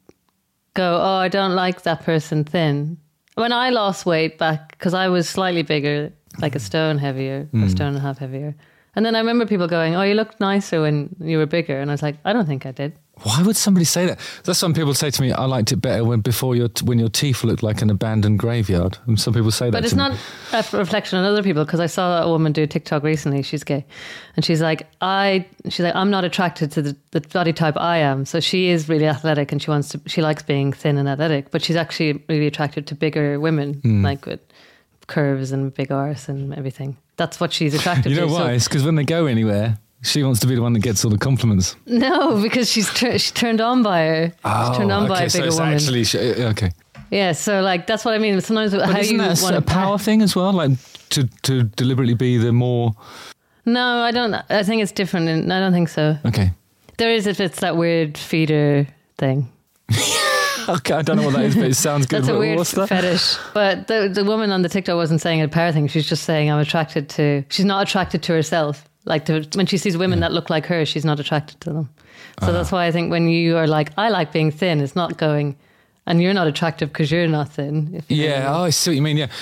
Speaker 4: go, oh, I don't like that person thin. When I lost weight back, because I was slightly bigger, like a stone heavier,
Speaker 3: Hmm.
Speaker 4: a stone and a half heavier. And then I remember people going, oh, you looked nicer when you were bigger. And I was like, I don't think I did.
Speaker 3: Why would somebody say that? That's when people say to me, I liked it better when before your when your teeth looked like an abandoned graveyard. And some people say that
Speaker 4: But it's
Speaker 3: to me.
Speaker 4: not a reflection on other people, because I saw a woman do TikTok recently. She's gay, and she's like, I, she's like, I'm not attracted to the, the body type I am. So she is really athletic, and she wants to, she likes being thin and athletic, but she's actually really attracted to bigger women,
Speaker 3: Hmm.
Speaker 4: like with curves and big arse and everything. That's what she's attracted
Speaker 3: You know
Speaker 4: to.
Speaker 3: why?
Speaker 4: So,
Speaker 3: It's because when they go anywhere, she wants to be the one that gets all the compliments.
Speaker 4: no, because she's tur- she's turned on by her. she's turned on by
Speaker 3: Oh, okay,
Speaker 4: a
Speaker 3: so
Speaker 4: bigger
Speaker 3: it's
Speaker 4: woman.
Speaker 3: actually sh- okay.
Speaker 4: Yeah, so like that's what I mean. Sometimes
Speaker 3: But
Speaker 4: how
Speaker 3: isn't
Speaker 4: you
Speaker 3: that
Speaker 4: want
Speaker 3: a
Speaker 4: to
Speaker 3: power thing as well? Like to to deliberately be the more
Speaker 4: No, I don't. I think it's different. And I don't think so.
Speaker 3: okay.
Speaker 4: There is if it's that weird feeder thing.
Speaker 3: Okay, I don't know what that is, but it sounds good.
Speaker 4: That's a
Speaker 3: What-
Speaker 4: weird
Speaker 3: What's that?
Speaker 4: fetish. But the the woman on the TikTok wasn't saying a power thing. She's just saying I'm attracted to. She's not attracted to herself. Like to, when she sees women that look like her, she's not attracted to them. So
Speaker 3: Uh-huh.
Speaker 4: that's why I think when you are like, I like being thin, it's not going, and you're not attractive because you're not thin. If you know what I
Speaker 3: Yeah,
Speaker 4: mean.
Speaker 3: oh, I see what you mean. Yeah,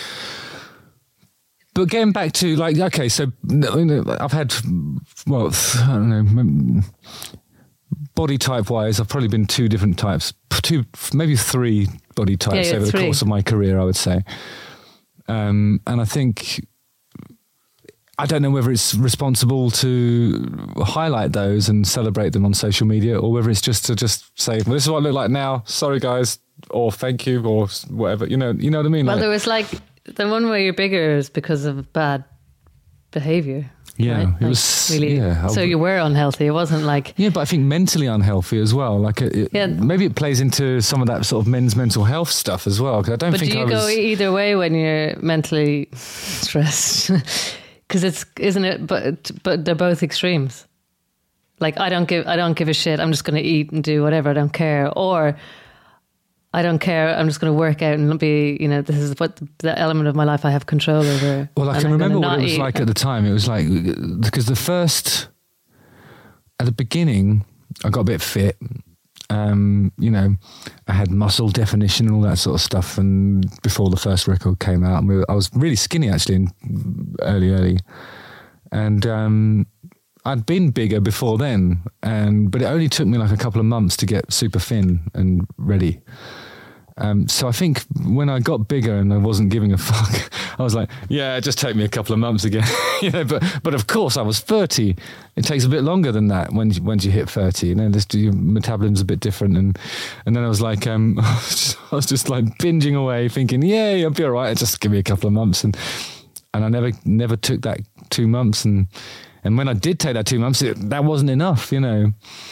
Speaker 3: but getting back to like, okay, so you know, I've had, well, I don't know, m- body type wise, I've probably been two different types, two, maybe three body types
Speaker 4: yeah,
Speaker 3: over the
Speaker 4: three.
Speaker 3: course of my career, I would say. Um, and I think, I don't know whether it's responsible to highlight those and celebrate them on social media, or whether it's just to just say, well, this is what I look like now. Sorry, guys, or thank you, or whatever. You know, you know what I mean?
Speaker 4: Well,
Speaker 3: Like-
Speaker 4: there was like the one where you're bigger is because of bad behavior.
Speaker 3: Yeah,
Speaker 4: right?
Speaker 3: it
Speaker 4: Like,
Speaker 3: was-
Speaker 4: really.
Speaker 3: yeah, I
Speaker 4: so
Speaker 3: would-
Speaker 4: you were unhealthy. It wasn't like
Speaker 3: Yeah, but I think mentally unhealthy as well. Like, it, it-
Speaker 4: Yeah.
Speaker 3: maybe it plays into some of that sort of men's mental health stuff as well. Because I don't
Speaker 4: But
Speaker 3: think
Speaker 4: do you
Speaker 3: I
Speaker 4: go
Speaker 3: was.
Speaker 4: either way when you're mentally stressed? Because it's isn't it? But but they're both extremes. Like I don't give I don't give a shit. I'm just going to eat and do whatever. I don't care. Or I don't care. I'm just going to work out and be. You know, this is what the, the element of my life I have control over.
Speaker 3: Well, I
Speaker 4: and
Speaker 3: can
Speaker 4: I'm gonna
Speaker 3: remember what
Speaker 4: not
Speaker 3: it was
Speaker 4: eat.
Speaker 3: like at the time. It was like because the first at the beginning, I got a bit fit. Um, you know, I had muscle definition and all that sort of stuff. And before the first record came out, and we were, I was really skinny actually, in early, early, and um, I'd been bigger before then. And but it only took me like a couple of months to get super thin and ready. Um, so I think when I got bigger and I wasn't giving a fuck, I was like, yeah, it just take me a couple of months again. you know, but but of course I was thirty. It takes a bit longer than that when you, once you hit thirty. You know, this, your metabolism's a bit different. And and then I was like, um, I was just, I was just like binging away, thinking, yeah, I'll be all right. Just give me a couple of months. And and I never never took that two months. And and when I did take that two months, it, that wasn't enough. You know.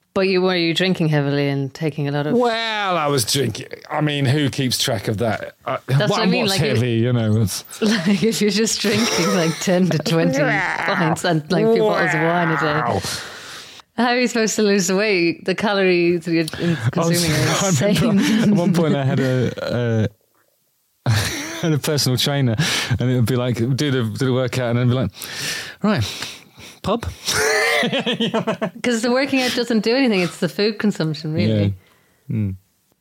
Speaker 4: But you were you drinking heavily and taking a lot of.
Speaker 3: Well, I was drinking. I mean, who keeps track of that? Uh,
Speaker 4: That's what I mean,
Speaker 3: What's
Speaker 4: like,
Speaker 3: heavy, you know? It's,
Speaker 4: Like if you're just drinking like ten to twenty pints and like two bottles of wine a day. How are you supposed to lose the weight? The calories you're in- consuming are
Speaker 3: I
Speaker 4: insane.
Speaker 3: remember at one point I had a, a, had a personal trainer, and it would be like do the do the workout, and I'd be like, right, pub.
Speaker 4: Because the working out doesn't do anything. It's the food consumption, really.
Speaker 3: Yeah. Mm.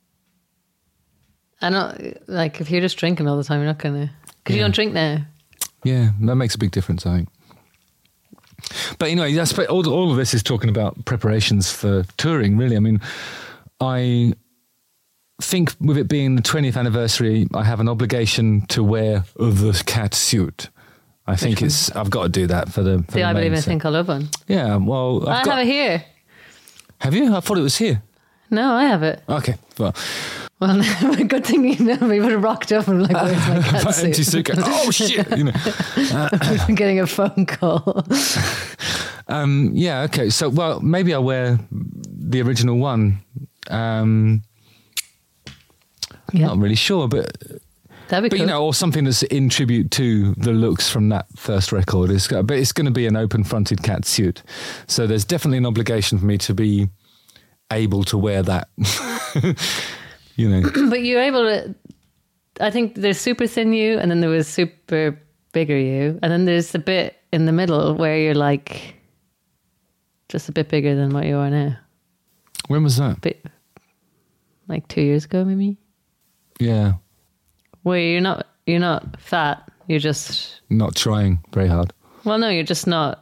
Speaker 4: I know, like, if you're just drinking all the time, you're not going to... Because you
Speaker 3: Yeah.
Speaker 4: don't drink now.
Speaker 3: Yeah, that makes a big difference, I think. But anyway, I suppose all, all of this is talking about preparations for touring, really. I mean, I think with it being the twentieth anniversary, I have an obligation to wear the cat suit. I think it's. I've got to do that for the. For
Speaker 4: See,
Speaker 3: the
Speaker 4: I believe
Speaker 3: main
Speaker 4: in a
Speaker 3: set.
Speaker 4: thing called Love One.
Speaker 3: Yeah, well, I've
Speaker 4: I
Speaker 3: got.
Speaker 4: have it here.
Speaker 3: Have you? I thought it was here.
Speaker 4: No, I have it.
Speaker 3: Okay, well,
Speaker 4: Well, no, good thing you know me would have rocked up and like, where's my cat
Speaker 3: my
Speaker 4: suit?
Speaker 3: empty suitcase. Oh shit! You know.
Speaker 4: I'm getting a phone call.
Speaker 3: Um, yeah. Okay. So, well, maybe I'll wear the original one. Um,
Speaker 4: Yeah.
Speaker 3: Not really sure, but
Speaker 4: That'd be
Speaker 3: but
Speaker 4: cool.
Speaker 3: you know, or something that's in tribute to the looks from that first record. It's got, but it's going to be an open-fronted cat suit, so there's definitely an obligation for me to be able to wear that. You know.
Speaker 4: But you're able to... I think there's super thin you, and then there was super bigger you, and then there's the bit in the middle where you're like just a bit bigger than what you are now.
Speaker 3: When was that?
Speaker 4: Bit, like two years ago, maybe.
Speaker 3: Yeah.
Speaker 4: Where you're not you're not fat. You're just
Speaker 3: Not trying very hard.
Speaker 4: well, no, you're just not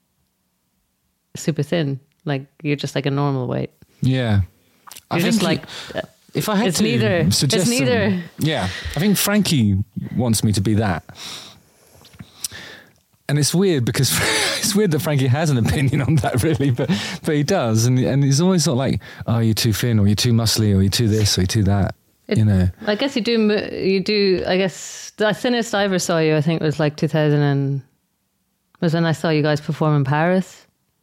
Speaker 4: super thin. Like you're just like a normal weight.
Speaker 3: Yeah. I
Speaker 4: You're just
Speaker 3: think
Speaker 4: like
Speaker 3: if I had
Speaker 4: it's
Speaker 3: to
Speaker 4: neither-
Speaker 3: suggest
Speaker 4: it's neither.
Speaker 3: some- yeah, I think Frankie wants me to be that. And it's weird because it's weird that Frankie has an opinion on that, really, but but he does, and and he's always not like, oh, you're too thin, or you're too muscly, or you're too this, or you're too that.
Speaker 4: It-
Speaker 3: you know,
Speaker 4: I guess you do. mo- You do. I guess the thinnest I ever saw you, I think, was like two thousand and was when I saw you guys perform in Paris.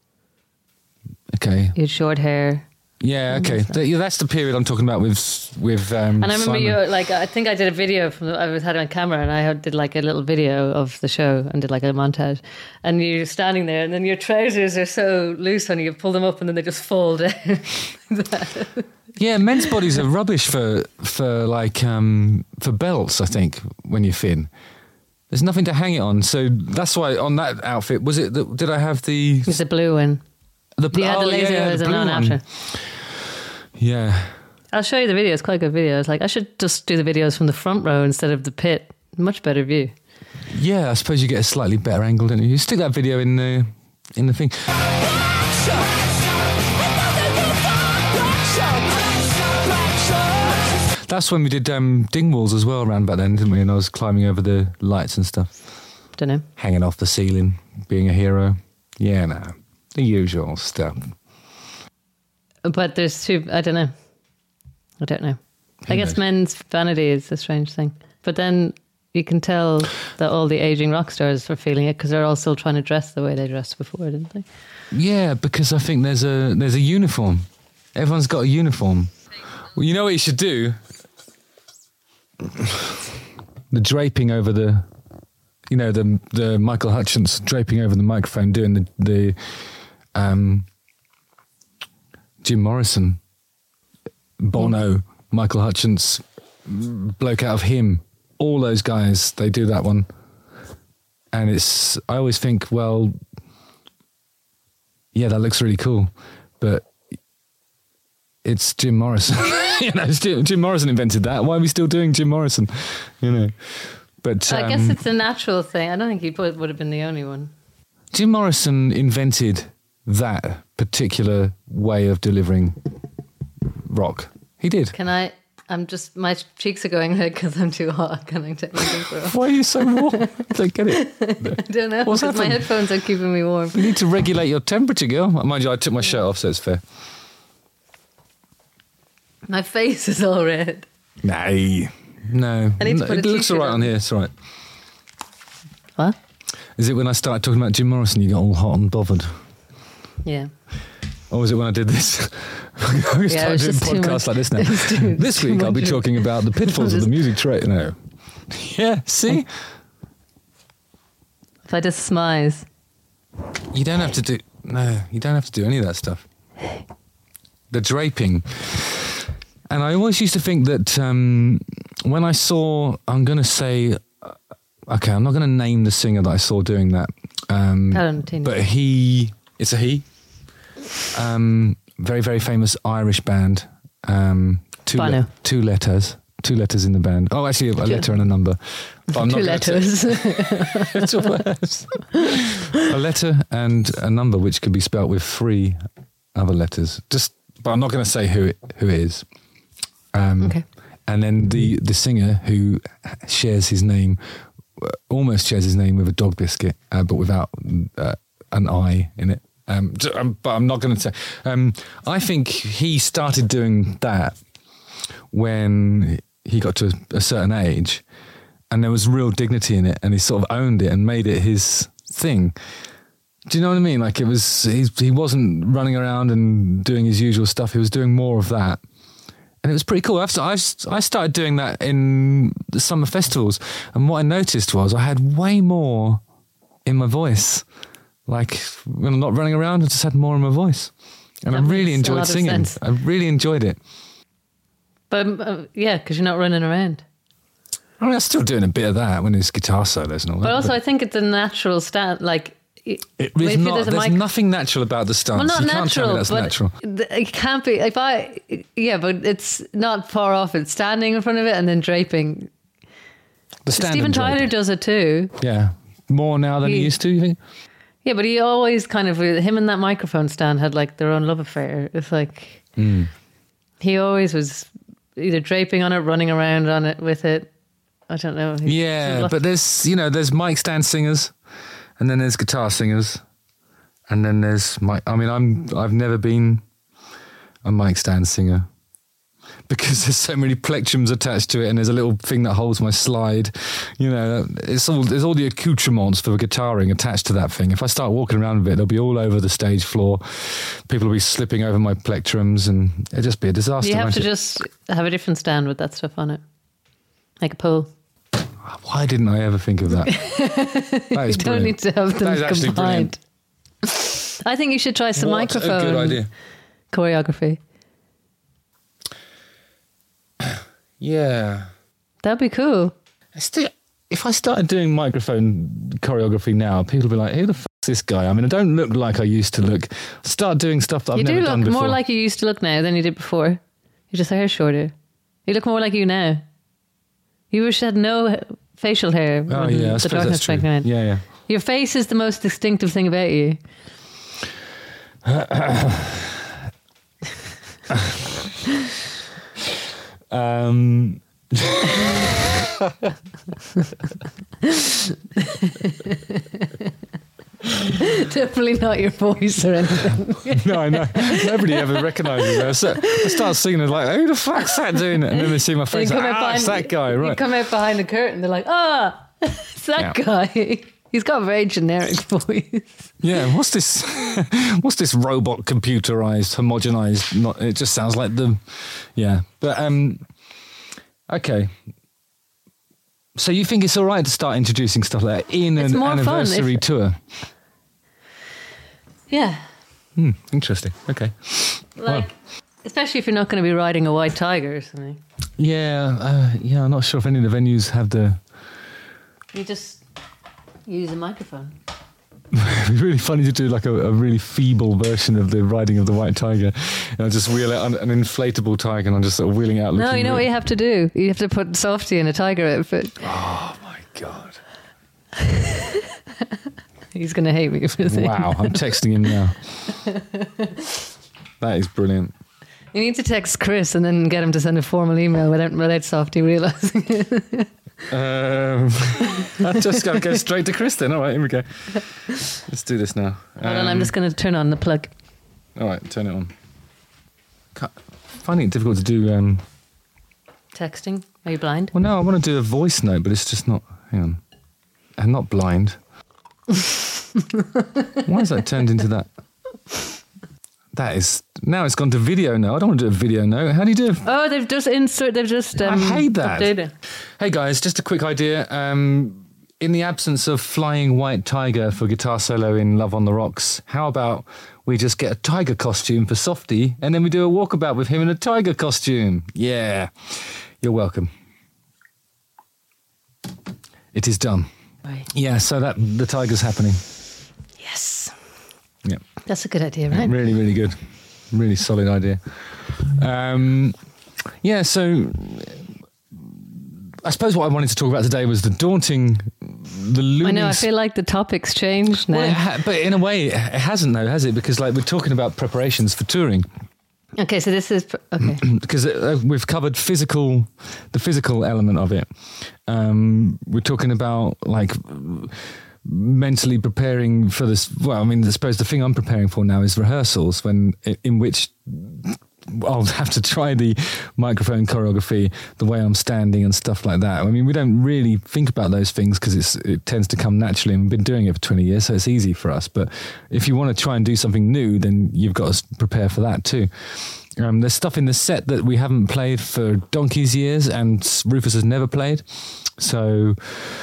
Speaker 3: okay,
Speaker 4: You had short hair,
Speaker 3: yeah, okay. Th- yeah, that's the period I'm talking about with with. Um,
Speaker 4: and I remember
Speaker 3: Simon.
Speaker 4: you like. I think I did a video from. I was had it on camera, and I had- did like a little video of the show and did like a montage. And you're standing there, and then your trousers are so loose on you, you pull them up, and then they just fall down.
Speaker 3: Yeah, men's bodies are rubbish for for like um, for belts. I think when you're thin, there's nothing to hang it on. So that's why on that outfit was it? That, did I have the
Speaker 4: It's a blue one.
Speaker 3: the,
Speaker 4: You had the
Speaker 3: oh,
Speaker 4: laser
Speaker 3: yeah,
Speaker 4: as
Speaker 3: the
Speaker 4: a
Speaker 3: blue
Speaker 4: non
Speaker 3: one.
Speaker 4: after.
Speaker 3: Yeah,
Speaker 4: I'll show you the video. It's quite a good video. It's like I should just do the videos from the front row instead of the pit. Much better view.
Speaker 3: yeah. I suppose you get a slightly better angle, don't you? You stick that video in the in the thing. That's when we did um, Dingwalls as well around back then, didn't we? And I was climbing over the lights and stuff,
Speaker 4: Don't know.
Speaker 3: hanging off the ceiling, being a hero. Yeah, no, the usual stuff.
Speaker 4: But there's two. I don't know. I don't know.
Speaker 3: Who
Speaker 4: I guess
Speaker 3: knows?
Speaker 4: men's vanity is a strange thing. But then you can tell that all the aging rock stars are feeling it because they're all still trying to dress the way they dressed before, didn't they?
Speaker 3: Yeah, because I think there's a there's a uniform. Everyone's got a uniform. Well, you know what you should do? The draping over the, you know, the the Michael Hutchence draping over the microphone, doing the the um, Jim Morrison, Bono, Michael Hutchence, bloke out of Him. All those guys, they do that one, and it's. I always think, well, yeah, that looks really cool, but it's Jim Morrison. you know, it's Jim, Jim Morrison invented that. Why are we still doing Jim Morrison? You know, but
Speaker 4: I guess
Speaker 3: um,
Speaker 4: it's a natural thing. I don't think he would would have been the only one.
Speaker 3: Jim Morrison invented that particular way of delivering rock. He did.
Speaker 4: Can I? I'm just my cheeks are going red because I'm too hot. Can I take my things off?
Speaker 3: Why are you so warm? I don't get it.
Speaker 4: I don't know.
Speaker 3: What's
Speaker 4: Because my
Speaker 3: happened?
Speaker 4: headphones are keeping me warm.
Speaker 3: You need to regulate your temperature, girl. Mind you, I took my shirt off, so it's fair.
Speaker 4: My face is all red.
Speaker 3: Nay. No.
Speaker 4: I need to
Speaker 3: No,
Speaker 4: put a
Speaker 3: it looks all
Speaker 4: t-shirt
Speaker 3: right on
Speaker 4: on.
Speaker 3: here. It's all right.
Speaker 4: What?
Speaker 3: Is it when I started talking about Jim Morrison you got all hot and bothered?
Speaker 4: Yeah.
Speaker 3: Or was it when I did this? I'm going to
Speaker 4: Yeah, it
Speaker 3: start
Speaker 4: was
Speaker 3: doing
Speaker 4: just too
Speaker 3: podcasts
Speaker 4: much.
Speaker 3: like this now.
Speaker 4: It was too-
Speaker 3: This
Speaker 4: too
Speaker 3: week I'll be
Speaker 4: much.
Speaker 3: talking about the pitfalls of the
Speaker 4: Just-
Speaker 3: music trade. No. Yeah, see?
Speaker 4: If I just smize.
Speaker 3: You don't have to do... No, you don't have to do any of that stuff. The draping. And I always used to think that um, when I saw... I'm going to say... uh, Okay, I'm not going to name the singer that I saw doing that. Um,
Speaker 4: Valentino.
Speaker 3: but he... It's a he. Um, very, very famous Irish band. Um, two,
Speaker 4: Bono.
Speaker 3: le- two letters. Two letters in the band. Oh, actually, a letter and a number. But I'm
Speaker 4: Two
Speaker 3: not gonna
Speaker 4: letters.
Speaker 3: T- it's worse. A letter and a number, which can be spelt with three other letters. Just, but I'm not going to say who it, who it is. Um,
Speaker 4: Okay.
Speaker 3: And then the the singer who shares his name, uh, almost shares his name with a dog biscuit, uh, but without uh, an I in it. Um, j- um, but I'm not going to say. Um, I think he started doing that when he got to a, a certain age, and there was real dignity in it, and he sort of owned it and made it his thing. Do you know what I mean? Like it was, he, he wasn't running around and doing his usual stuff. He was doing more of that. And it was pretty cool. I've, I've, I started doing that in the summer festivals. And what I noticed was I had way more in my voice. Like when I'm not running around, I just had more in my voice. And
Speaker 4: That
Speaker 3: I really
Speaker 4: makes a
Speaker 3: enjoyed
Speaker 4: lot of
Speaker 3: singing.
Speaker 4: sense.
Speaker 3: I really enjoyed it.
Speaker 4: But um, uh, yeah, because you're not running around.
Speaker 3: I mean, I'm still doing a bit of that when there's guitar solos and all that.
Speaker 4: But also, I think it's a natural stand. Like,
Speaker 3: it
Speaker 4: if
Speaker 3: is not,
Speaker 4: there's a
Speaker 3: there's
Speaker 4: mic-
Speaker 3: nothing natural about the stance.
Speaker 4: well, not
Speaker 3: you can't tell
Speaker 4: natural,
Speaker 3: me that's
Speaker 4: but
Speaker 3: natural.
Speaker 4: th- it can't be. If I, yeah, but it's not far off. It's standing in front of it and then draping.
Speaker 3: The stand
Speaker 4: Steven
Speaker 3: and drape.
Speaker 4: Tyler does it too.
Speaker 3: Yeah. More now than he,
Speaker 4: He-
Speaker 3: used to, you think?
Speaker 4: Yeah, but he always kind of him and that microphone stand had like their own love affair. It's like
Speaker 3: Mm.
Speaker 4: he always was either draping on it, running around on it with it. I don't know. He's-
Speaker 3: Yeah,
Speaker 4: he's lots-
Speaker 3: but there's, you know, there's mic stand singers, and then there's guitar singers, and then there's mic. I mean, I'm I've never been a mic stand singer because there's so many plectrums attached to it, and there's a little thing that holds my slide. You know, it's all there's all the accoutrements for guitaring attached to that thing. If I start walking around with it, they'll be all over the stage floor. People will be slipping over my plectrums, and it'll just be a disaster.
Speaker 4: you have
Speaker 3: won't
Speaker 4: to
Speaker 3: it?
Speaker 4: just have a different stand with that stuff on it, like a pole.
Speaker 3: Why didn't I ever think of that? That is
Speaker 4: You don't
Speaker 3: brilliant.
Speaker 4: need to have
Speaker 3: That
Speaker 4: them
Speaker 3: is actually
Speaker 4: combined. I think you should try some
Speaker 3: What
Speaker 4: microphone
Speaker 3: a good idea.
Speaker 4: choreography.
Speaker 3: Yeah.
Speaker 4: That'd be cool.
Speaker 3: I Still, if I started doing microphone choreography now, people would be like, who the fuck is this guy? I mean, I don't look like I used to look. Start doing stuff that I've
Speaker 4: you
Speaker 3: never
Speaker 4: do
Speaker 3: done
Speaker 4: look
Speaker 3: before.
Speaker 4: more like you used to look now than you did before. You're just hair shorter. You look more like you now. You wish you had no h- facial hair.
Speaker 3: Oh,
Speaker 4: when
Speaker 3: yeah, I
Speaker 4: the
Speaker 3: suppose
Speaker 4: darkness
Speaker 3: that's true.
Speaker 4: breaking in.
Speaker 3: Yeah, yeah.
Speaker 4: Your face is the most distinctive thing about you.
Speaker 3: Um,
Speaker 4: Definitely not your voice or anything.
Speaker 3: no, I know. Nobody ever recognises me. I start- I start singing, and like, who the fuck's that doing it? And then they see my
Speaker 4: You
Speaker 3: face, like,
Speaker 4: come out
Speaker 3: ah, it's that guy,
Speaker 4: You
Speaker 3: right?
Speaker 4: come out behind the curtain, they're like, ah, it's that
Speaker 3: Yeah.
Speaker 4: guy. He's got a very generic voice.
Speaker 3: Yeah, what's this? What's this robot computerized, homogenized? Not, it just sounds like the, yeah. But um, okay. So you think it's all right to start introducing stuff like that in
Speaker 4: It's
Speaker 3: an
Speaker 4: more fun if-
Speaker 3: anniversary tour?
Speaker 4: Yeah.
Speaker 3: Hmm, interesting. Okay.
Speaker 4: Like, especially if you're not going to be riding a white tiger or something.
Speaker 3: Yeah, uh, yeah. I'm not sure if any of the venues have the.
Speaker 4: You just use a microphone.
Speaker 3: It'd be really funny to do like a, a really feeble version of the riding of the white tiger. And I'll just wheel out an, an inflatable tiger, and I'm just sort of wheeling out.
Speaker 4: No,
Speaker 3: looking
Speaker 4: you know what
Speaker 3: really-
Speaker 4: you have to do? You have to put Softy in a tiger outfit.
Speaker 3: Oh my god!
Speaker 4: He's going to hate me for saying
Speaker 3: Wow,
Speaker 4: that.
Speaker 3: I'm texting him now. That is brilliant.
Speaker 4: You need to text Chris and then get him to send a formal email without, without Softy realising it.
Speaker 3: Um, I'm just going to go straight to Chris then. All right, here we go. Let's do this now.
Speaker 4: Hold on, I'm
Speaker 3: Um,
Speaker 4: just going to turn on the plug.
Speaker 3: All right, turn it on. Can't- Finding it difficult to do. Um,
Speaker 4: Texting. Are you blind?
Speaker 3: well, no, I want to do a voice note, but it's just not. Hang on. I'm not blind. Why has that turned into that? That is now it's gone to video note. I don't want to do a video note. How do you do?
Speaker 4: Oh, they've just insert. They've just. Um,
Speaker 3: I hate that.
Speaker 4: updated.
Speaker 3: Hey guys, just a quick idea. Um, in the absence of Flying White Tiger for guitar solo in Love on the Rocks, how about we just get a tiger costume for Softy, and then we do a walkabout with him in a tiger costume? Yeah, you're welcome. It is done.
Speaker 4: Right.
Speaker 3: Yeah, so that the tiger's happening.
Speaker 4: Yes.
Speaker 3: Yeah.
Speaker 4: That's a good idea, right?
Speaker 3: Really, really good. Really solid idea. Um, yeah, so I suppose what I wanted to talk about today was the daunting, the looming...
Speaker 4: I know, I feel like the topic's changed now.
Speaker 3: Well, it ha- but in a way, it hasn't though, has it? Because like we're talking about preparations for touring.
Speaker 4: Okay, so this is... Okay.
Speaker 3: Because uh, we've covered physical, the physical element of it. Um, we're talking about like... mentally preparing for this. Well, I mean, I suppose the thing I'm preparing for now is rehearsals, when in which I'll have to try the microphone choreography, the way I'm standing and stuff like that. I mean, we don't really think about those things because it's it tends to come naturally, and we've been doing it for twenty years, so it's easy for us. But if you want to try and do something new, then you've got to prepare for that too. Um, there's stuff in the set that we haven't played for donkey's years, and Rufus has never played, so...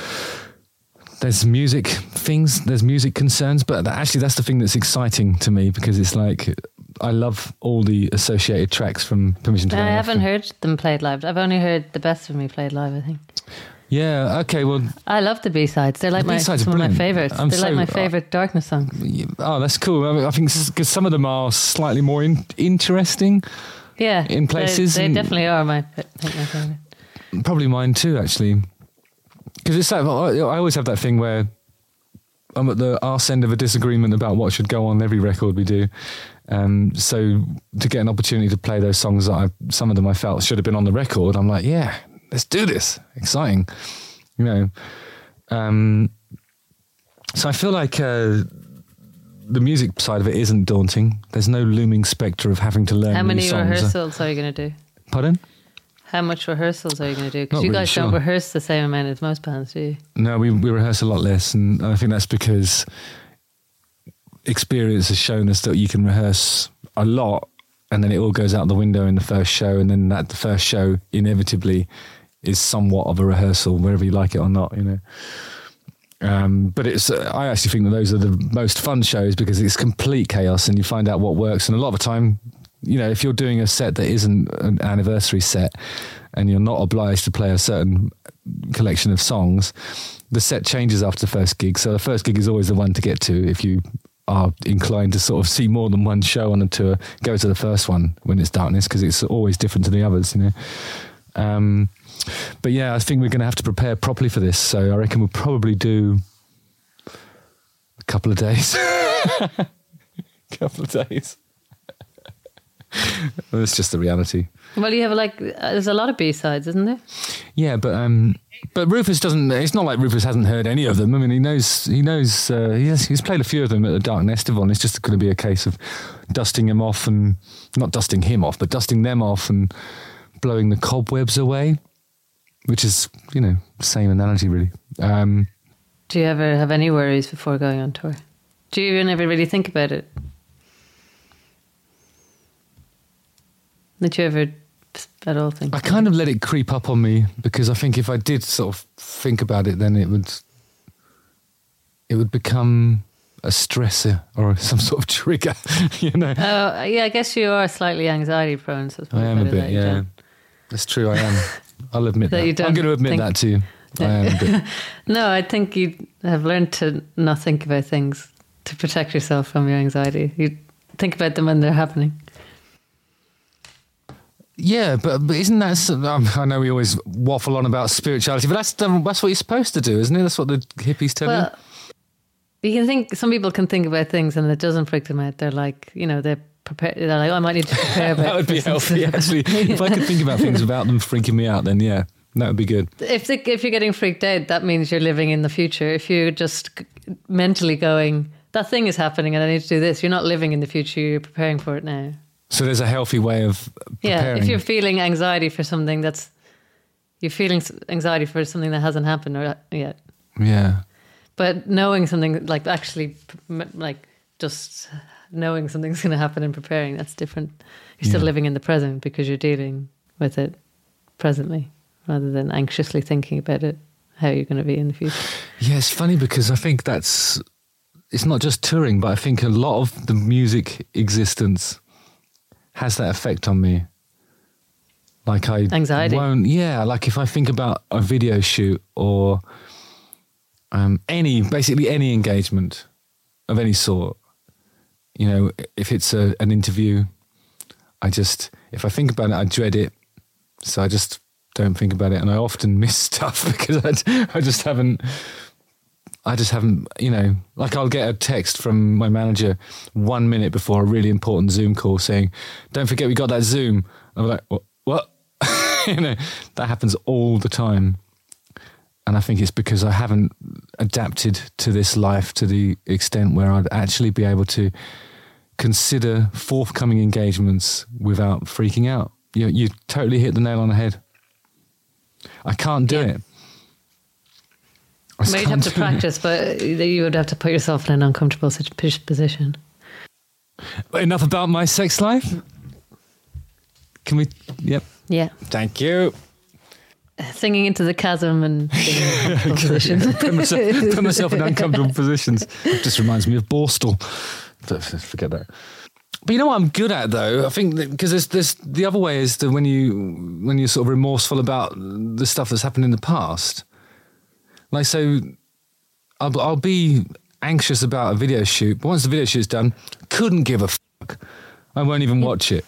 Speaker 3: There's music things, there's music concerns, but actually that's the thing that's exciting to me, because it's like, I love all the associated tracks from Permission to
Speaker 4: I
Speaker 3: Burn.
Speaker 4: haven't heard them played live. I've only heard The Best of Me played live, I think.
Speaker 3: Yeah, okay, well...
Speaker 4: I love the B-sides. They're like
Speaker 3: The
Speaker 4: my,
Speaker 3: B-sides are
Speaker 4: some of my
Speaker 3: brilliant.
Speaker 4: favourites.
Speaker 3: I'm
Speaker 4: They're like
Speaker 3: so-
Speaker 4: my favourite Darkness songs.
Speaker 3: Oh, that's cool. I, mean, I think because some of them are slightly more in, interesting.
Speaker 4: Yeah.
Speaker 3: In places
Speaker 4: They, they
Speaker 3: and-
Speaker 4: definitely are my, I think my favourite.
Speaker 3: Probably mine too, actually. Because it's like, I I always have that thing where I'm at the arse end of a disagreement about what should go on every record we do. Um, so to get an opportunity to play those songs that I, some of them I felt should have been on the record, I'm like, yeah, let's do this. Exciting. You know. Um, so I feel like uh, the music side of it isn't daunting. There's no looming spectre of having to learn
Speaker 4: How
Speaker 3: new
Speaker 4: many
Speaker 3: songs.
Speaker 4: rehearsals are you going to do?
Speaker 3: Pardon?
Speaker 4: How much rehearsals are you going to do? Because
Speaker 3: Not
Speaker 4: you
Speaker 3: really
Speaker 4: guys
Speaker 3: sure.
Speaker 4: don't rehearse the same amount as most bands, do you?
Speaker 3: No, we, we rehearse a lot less, and I think that's because experience has shown us that you can rehearse a lot, and then it all goes out the window in the first show, and then that the first show inevitably is somewhat of a rehearsal, whether you like it or not, you know. Um, but it's uh, I actually think that those are the most fun shows, because it's complete chaos, and you find out what works, and a lot of the time, you know, if you're doing a set that isn't an anniversary set and you're not obliged to play a certain collection of songs, the set changes after the first gig. So the first gig is always the one to get to. If you are inclined to sort of see more than one show on a tour, go to the first one when it's Darkness, because it's always different to the others, you know. Um, but yeah, I think we're going to have to prepare properly for this. So I reckon we'll probably do a couple of days. a couple of days. That's just the reality.
Speaker 4: Well, you have like, uh, there's a lot of B-sides, isn't there?
Speaker 3: Yeah, but um, but Rufus doesn't. It's not like Rufus hasn't heard any of them. I mean, he knows. He knows. Uh, he has, he's played a few of them at the Dark Nestival, and it's just going to be a case of dusting him off, and not dusting him off, but dusting them off and blowing the cobwebs away, which is, you know, same analogy really. Um,
Speaker 4: Do you ever have any worries before going on tour? Do you even ever really think about it? Did you ever at all think?
Speaker 3: I kind of let it creep up on me, because I think if I did sort of think about it, then it would it would become a stressor or some sort of trigger, you know.
Speaker 4: Oh, yeah, I guess you are slightly anxiety prone. So it's
Speaker 3: I am a
Speaker 4: better
Speaker 3: bit,
Speaker 4: that you
Speaker 3: yeah.
Speaker 4: don't.
Speaker 3: That's true, I am. I'll admit
Speaker 4: That
Speaker 3: that.
Speaker 4: you
Speaker 3: I'm
Speaker 4: don't
Speaker 3: going to admit
Speaker 4: think-
Speaker 3: that to you. I am a bit.
Speaker 4: No, I think you have learned to not think about things to protect yourself from your anxiety. You think about them when they're happening.
Speaker 3: Yeah, but, but isn't that... some- Um, I know we always waffle on about spirituality, but that's um, that's what you're supposed to do, isn't it? That's what the hippies tell you.
Speaker 4: Well, you can think. Some people can think about things and it doesn't freak them out. They're like, you know, they're prepared. They're like, oh, I might need to prepare about.
Speaker 3: That would be
Speaker 4: for
Speaker 3: healthy,
Speaker 4: something.
Speaker 3: actually. If I could think about things without them freaking me out, then yeah, that would be good.
Speaker 4: If the, if you're getting freaked out, that means you're living in the future. If you're just mentally going, that thing is happening and I need to do this, you're not living in the future. You're preparing for it now.
Speaker 3: So there's a healthy way of
Speaker 4: Yeah,
Speaker 3: preparing.
Speaker 4: if you're feeling anxiety for something that's, you're feeling s- anxiety for something that hasn't happened or yet.
Speaker 3: Yeah.
Speaker 4: But knowing something like actually, m- like just knowing something's going to happen and preparing. That's different. You're still
Speaker 3: Yeah.
Speaker 4: living in the present because you're dealing with it presently rather than anxiously thinking about it, how you're going to be in the future.
Speaker 3: Yeah, it's funny because I think that's, it's not just touring, but I think a lot of the music existence has that effect on me. Like I
Speaker 4: Anxiety.
Speaker 3: won't, yeah, like if I think about a video shoot or um, any, basically any engagement of any sort, you know, if it's a, an interview, I just, if I think about it, I dread it. So I just don't think about it. And I often miss stuff because I, I just haven't, I just haven't, you know, like I'll get a text from my manager one minute before a really important Zoom call saying, don't forget we got that Zoom. I'm like, what? what? You know, that happens all the time. And I think it's because I haven't adapted to this life to the extent where I'd actually be able to consider forthcoming engagements without freaking out. You, you totally hit the nail on the head. I can't do
Speaker 4: Yeah.
Speaker 3: it. I just
Speaker 4: Well, you'd have
Speaker 3: can't
Speaker 4: to
Speaker 3: do it.
Speaker 4: practice, but you would have to put yourself in an uncomfortable sit- position.
Speaker 3: Enough about my sex life. Can we? Yep.
Speaker 4: Yeah.
Speaker 3: Thank you.
Speaker 4: Singing into the chasm and being in an uncomfortable position.
Speaker 3: put, myself, put myself in uncomfortable positions. It just reminds me of Borstal. But forget that. But you know what I'm good at though? I think because there's, there's the other way is that when you when you're sort of remorseful about the stuff that's happened in the past. Like so, I'll, I'll be anxious about a video shoot, but once the video shoot's done, couldn't give a fuck. I won't even watch it.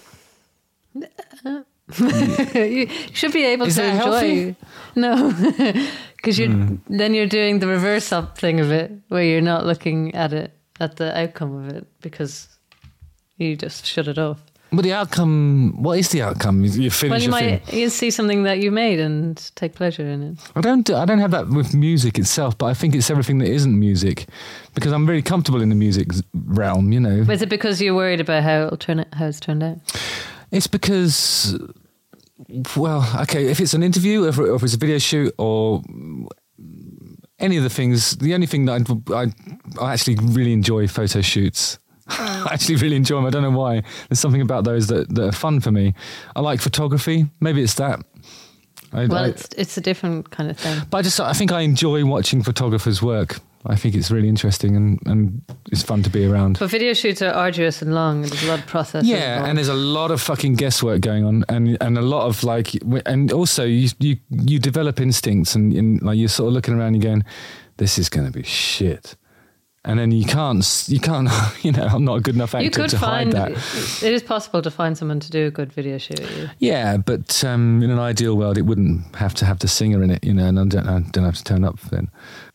Speaker 4: You should be able
Speaker 3: Is
Speaker 4: to
Speaker 3: that
Speaker 4: enjoy.
Speaker 3: healthy?
Speaker 4: No, because you
Speaker 3: Hmm.
Speaker 4: then you're doing the reverse up thing of it, where you're not looking at it at the outcome of it because you just shut it off.
Speaker 3: But the outcome, what is the outcome? You you finish
Speaker 4: Well, you
Speaker 3: your thing.
Speaker 4: might you see something that you made and take pleasure in it.
Speaker 3: I don't. I don't have that with music itself, but I think it's everything that isn't music, because I'm really comfortable in the music realm. You know,
Speaker 4: Is it because you're worried about how it'll turn it, how it's turned out?
Speaker 3: it's because, well, okay, if it's an interview, or if or if it's a video shoot, or any of the things, the only thing that I, I, I actually really enjoy photo shoots. I actually really enjoy them. I don't know why. There's something about those that, that are fun for me. I like photography. Maybe it's that. I,
Speaker 4: Well,
Speaker 3: I,
Speaker 4: it's it's a different kind of thing.
Speaker 3: but I just, I think I enjoy watching photographers work. I think it's really interesting and, and it's fun to be around.
Speaker 4: But video shoots are arduous and long, and there's a lot of process.
Speaker 3: Yeah,
Speaker 4: involved.
Speaker 3: and there's a lot of fucking guesswork going on, and and a lot of like, and also you you, you develop instincts, and, and like you're sort of looking around, and you're going, this is going to be shit, and then you can't, you can't, you know, I'm not a good enough actor
Speaker 4: you could
Speaker 3: to
Speaker 4: find
Speaker 3: hide that.
Speaker 4: it is possible to find someone to do a good video shoot. with you.
Speaker 3: Yeah, but um, in an ideal world, it wouldn't have to have the singer in it, you know, and I don't, I don't have to turn up then.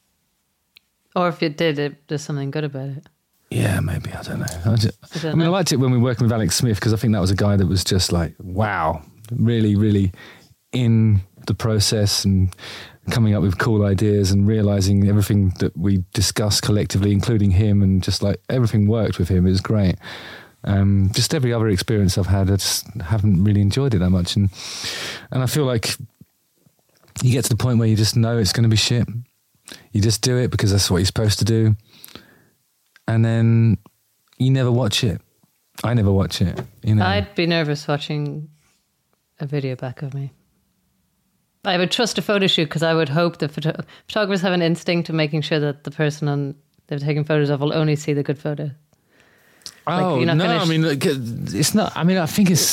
Speaker 4: Or if it did, it, there's something good about it.
Speaker 3: Yeah, maybe. I don't know. I, just,
Speaker 4: I
Speaker 3: I,
Speaker 4: don't
Speaker 3: mean, I
Speaker 4: know.
Speaker 3: liked it when we were working with Alex Smith because I think that was a guy that was just like, wow, really, really in the process and coming up with cool ideas and realizing everything that we discussed collectively, including him, and just like everything worked with him. It was great. Um, just every other experience I've had, I just haven't really enjoyed it that much. And and I feel like you get to the point where you just know it's going to be shit. You just do it because that's what you're supposed to do. And then you never watch it. I never watch it. You know,
Speaker 4: I'd be nervous watching a video back of me. I would trust a photo shoot because I would hope that photo- photographers have an instinct of making sure that the person on they're taking photos of will only see the good photo. like,
Speaker 3: oh
Speaker 4: you're not
Speaker 3: no!
Speaker 4: gonna
Speaker 3: I
Speaker 4: sh-
Speaker 3: mean, look, it's not. I mean, I think it's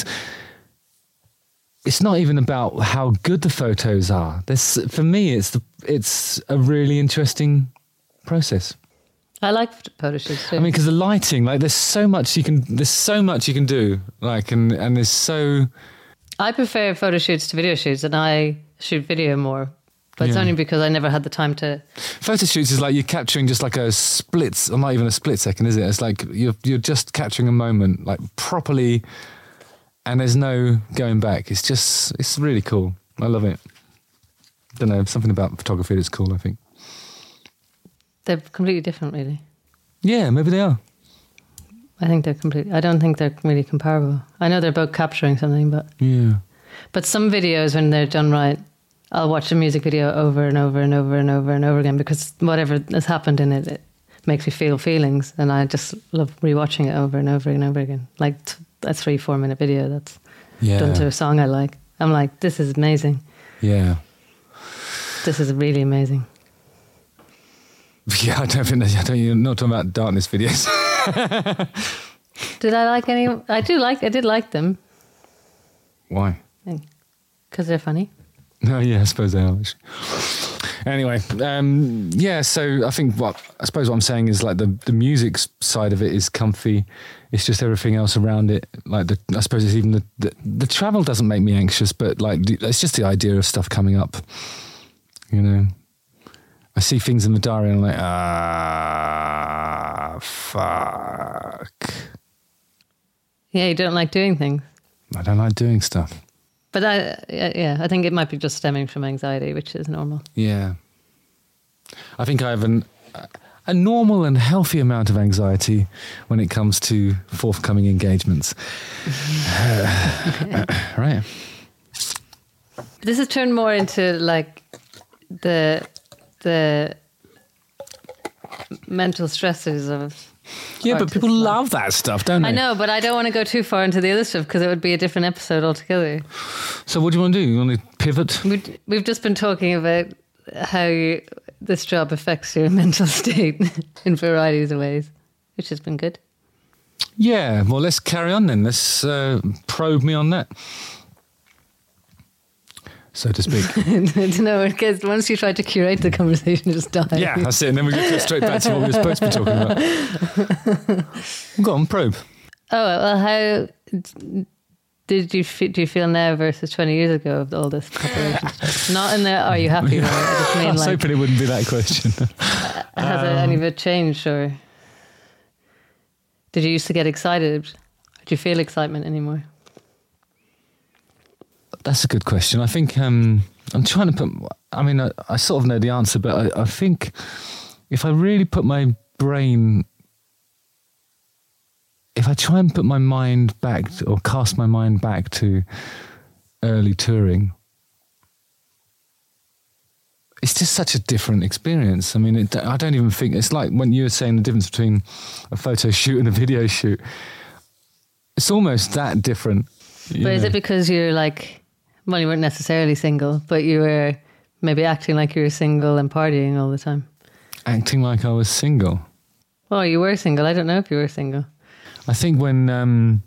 Speaker 3: it's not even about how good the photos are. This, for me, it's the it's a really interesting process.
Speaker 4: I like ph- photo shoots too.
Speaker 3: I mean, because the lighting, like, there's so much you can there's so much you can do, like, and and there's so.
Speaker 4: I prefer photo shoots to video shoots, and I shoot video more. But it's
Speaker 3: Yeah.
Speaker 4: only because I never had the time to.
Speaker 3: Photo shoots is like you're capturing just like a split, or not even a split second, is it? It's like you're you're just capturing a moment, like properly, and there's no going back. It's just, it's really cool. I love it. Don't know, something about photography that's cool, I think.
Speaker 4: They're completely different, really.
Speaker 3: Yeah, maybe they are.
Speaker 4: I think they're completely. I don't think they're really comparable. I know they're both capturing something, but
Speaker 3: Yeah.
Speaker 4: but some videos, when they're done right, I'll watch a music video over and over and over and over and over again because whatever has happened in it, it makes me feel feelings, and I just love rewatching it over and over and over again. Like t- a three, four minute video that's
Speaker 3: Yeah.
Speaker 4: done to a song I like. I'm like, this is amazing.
Speaker 3: Yeah.
Speaker 4: This is really amazing.
Speaker 3: Yeah, I don't think that, I don't, you're not talking about Darkness videos.
Speaker 4: Did I like any? I do like. I did like them
Speaker 3: Why?
Speaker 4: because they're funny.
Speaker 3: No, yeah, I suppose they are. Actually. Anyway, um, yeah. So I think what I suppose what I'm saying is like the the music s- side of it is comfy. It's just everything else around it. Like the, I suppose it's even the, the the travel doesn't make me anxious, but like the, it's just the idea of stuff coming up. You know, I see things in the diary and I'm like, ah, fuck.
Speaker 4: Yeah, you don't like doing things.
Speaker 3: I don't like doing stuff.
Speaker 4: But I, yeah, I think it might be just stemming from anxiety, which is normal.
Speaker 3: Yeah. I think I have an, a normal and healthy amount of anxiety when it comes to forthcoming engagements. uh, right.
Speaker 4: This has turned more into like the the mental stressors of.
Speaker 3: Yeah, but
Speaker 4: artist
Speaker 3: people
Speaker 4: life.
Speaker 3: love that stuff, don't they?
Speaker 4: I know, but I don't want to go too far into the other stuff because it would be a different episode altogether.
Speaker 3: So what do you want to do? You want to pivot?
Speaker 4: We've, we've just been talking about how you, this job affects your mental state in varieties of ways, which has been good.
Speaker 3: Yeah, well, let's carry on then. Let's uh, probe me on that, so to speak.
Speaker 4: I don't know, because once you try to curate the conversation, it just dies.
Speaker 3: Yeah, that's it. And then we go straight back to what we were supposed to be talking about. Go on, probe.
Speaker 4: Oh, well, how did you fe- do you feel now versus twenty years ago of all this preparation stuff? Not in the, are you happy with it? I just
Speaker 3: I
Speaker 4: mean,
Speaker 3: was
Speaker 4: like,
Speaker 3: hoping it wouldn't be that question.
Speaker 4: has it any of it changed, or did you used to get excited? Do you feel excitement anymore?
Speaker 3: That's a good question. I think um, I'm trying to put. I mean, I, I sort of know the answer, but I, I think if I really put my brain, if I try and put my mind back to, or cast my mind back to early touring, it's just such a different experience. I mean, it, I don't even think it's like when you were saying the difference between a photo shoot and a video shoot. It's almost that different. you
Speaker 4: But is
Speaker 3: know.
Speaker 4: it because you're like, well, you weren't necessarily single, but you were maybe acting like you were single and partying all the time?
Speaker 3: Acting like I was single?
Speaker 4: Oh, you were single. I don't know if you were single.
Speaker 3: I think when um,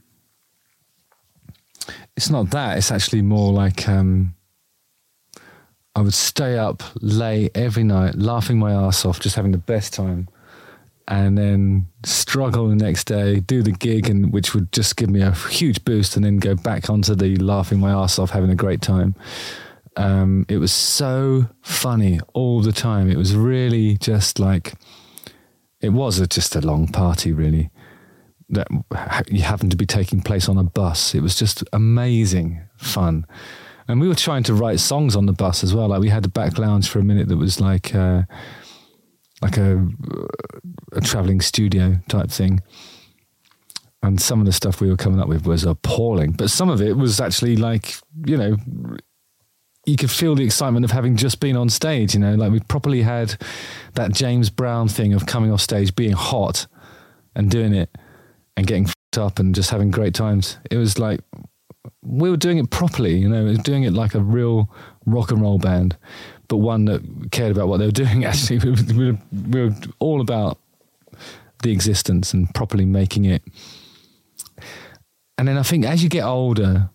Speaker 3: it's not that, it's actually more like um, I would stay up late every night, laughing my ass off, just having the best time, and then struggle the next day, do the gig, and which would just give me a huge boost, and then go back onto the laughing my ass off, having a great time. Um, it was so funny all the time. It was really just like, it was a, just a long party, really, that you happened to be taking place on a bus. It was just amazing fun. And we were trying to write songs on the bus as well. Like we had a back lounge for a minute that was like uh, like a, a traveling studio type thing. And some of the stuff we were coming up with was appalling. But some of it was actually like, you know, you could feel the excitement of having just been on stage, you know, like we properly had that James Brown thing of coming off stage, being hot and doing it and getting f***ed up and just having great times. It was like, we were doing it properly, you know, we were doing it like a real rock and roll band, but one that cared about what they were doing, actually. We were, we were, we were all about the existence and properly making it. And then I think as you get older,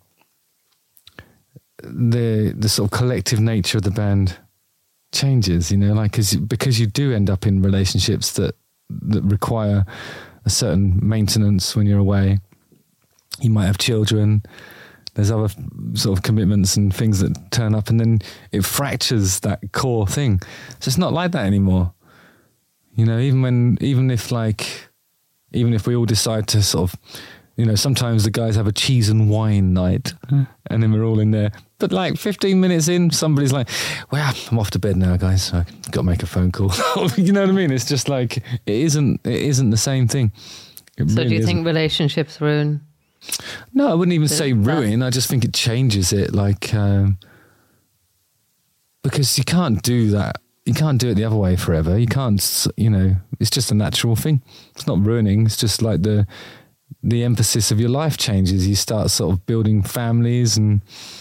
Speaker 3: the the sort of collective nature of the band changes, you know, like cause, because you do end up in relationships that that require a certain maintenance when you're away. You might have children. There's other sort of commitments and things that turn up, and then it fractures that core thing. So it's not like that anymore. You know, even when, even if like, even if we all decide to sort of, you know, sometimes the guys have a cheese and wine night, mm. and then we're all in there. But like fifteen minutes in, somebody's like, well, I'm off to bed now, guys. So I've got to make a phone call. You know what I mean? It's just like, it isn't, it isn't the same thing. It
Speaker 4: So
Speaker 3: really
Speaker 4: do you
Speaker 3: isn't.
Speaker 4: think relationships ruin?
Speaker 3: No, I wouldn't even say
Speaker 4: that-
Speaker 3: ruin. I just think it changes it. Like, um, because you can't do that you can't do it the other way forever. You can't, you know, it's just a natural thing. It's not ruining. It's just like the the emphasis of your life changes. You start sort of building families, and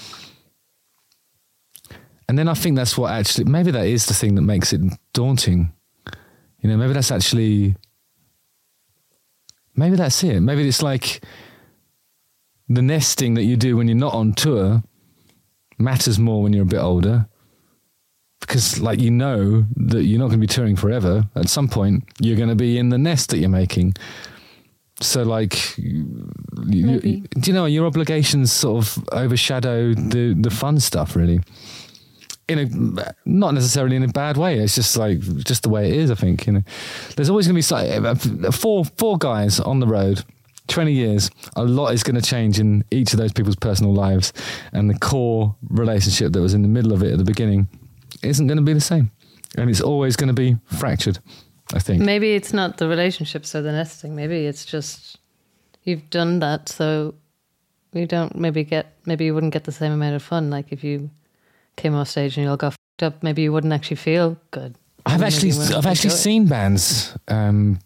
Speaker 3: and then I think that's what actually, maybe that is the thing that makes it daunting. You know, maybe that's actually, maybe that's it. Maybe it's like the nesting that you do when you're not on tour matters more when you're a bit older. Because, like, you know that you're not going to be touring forever. At some point, you're going to be in the nest that you're making. So, like, you, you, do you know, your obligations sort of overshadow the, the fun stuff, really. In a, not necessarily in a bad way. It's just like, just the way it is, I think. You know, there's always going to be four four guys on the road, twenty years. A lot is going to change in each of those people's personal lives, and the core relationship that was in the middle of it at the beginning isn't going to be the same, and it's always going to be fractured, I think.
Speaker 4: Maybe it's not the relationships or the nesting. Maybe it's just you've done that, so you don't maybe get. Maybe you wouldn't get the same amount of fun. Like if you came off stage and you all got fucked up, maybe you wouldn't actually feel good.
Speaker 3: I've actually, I've actually seen bands, um,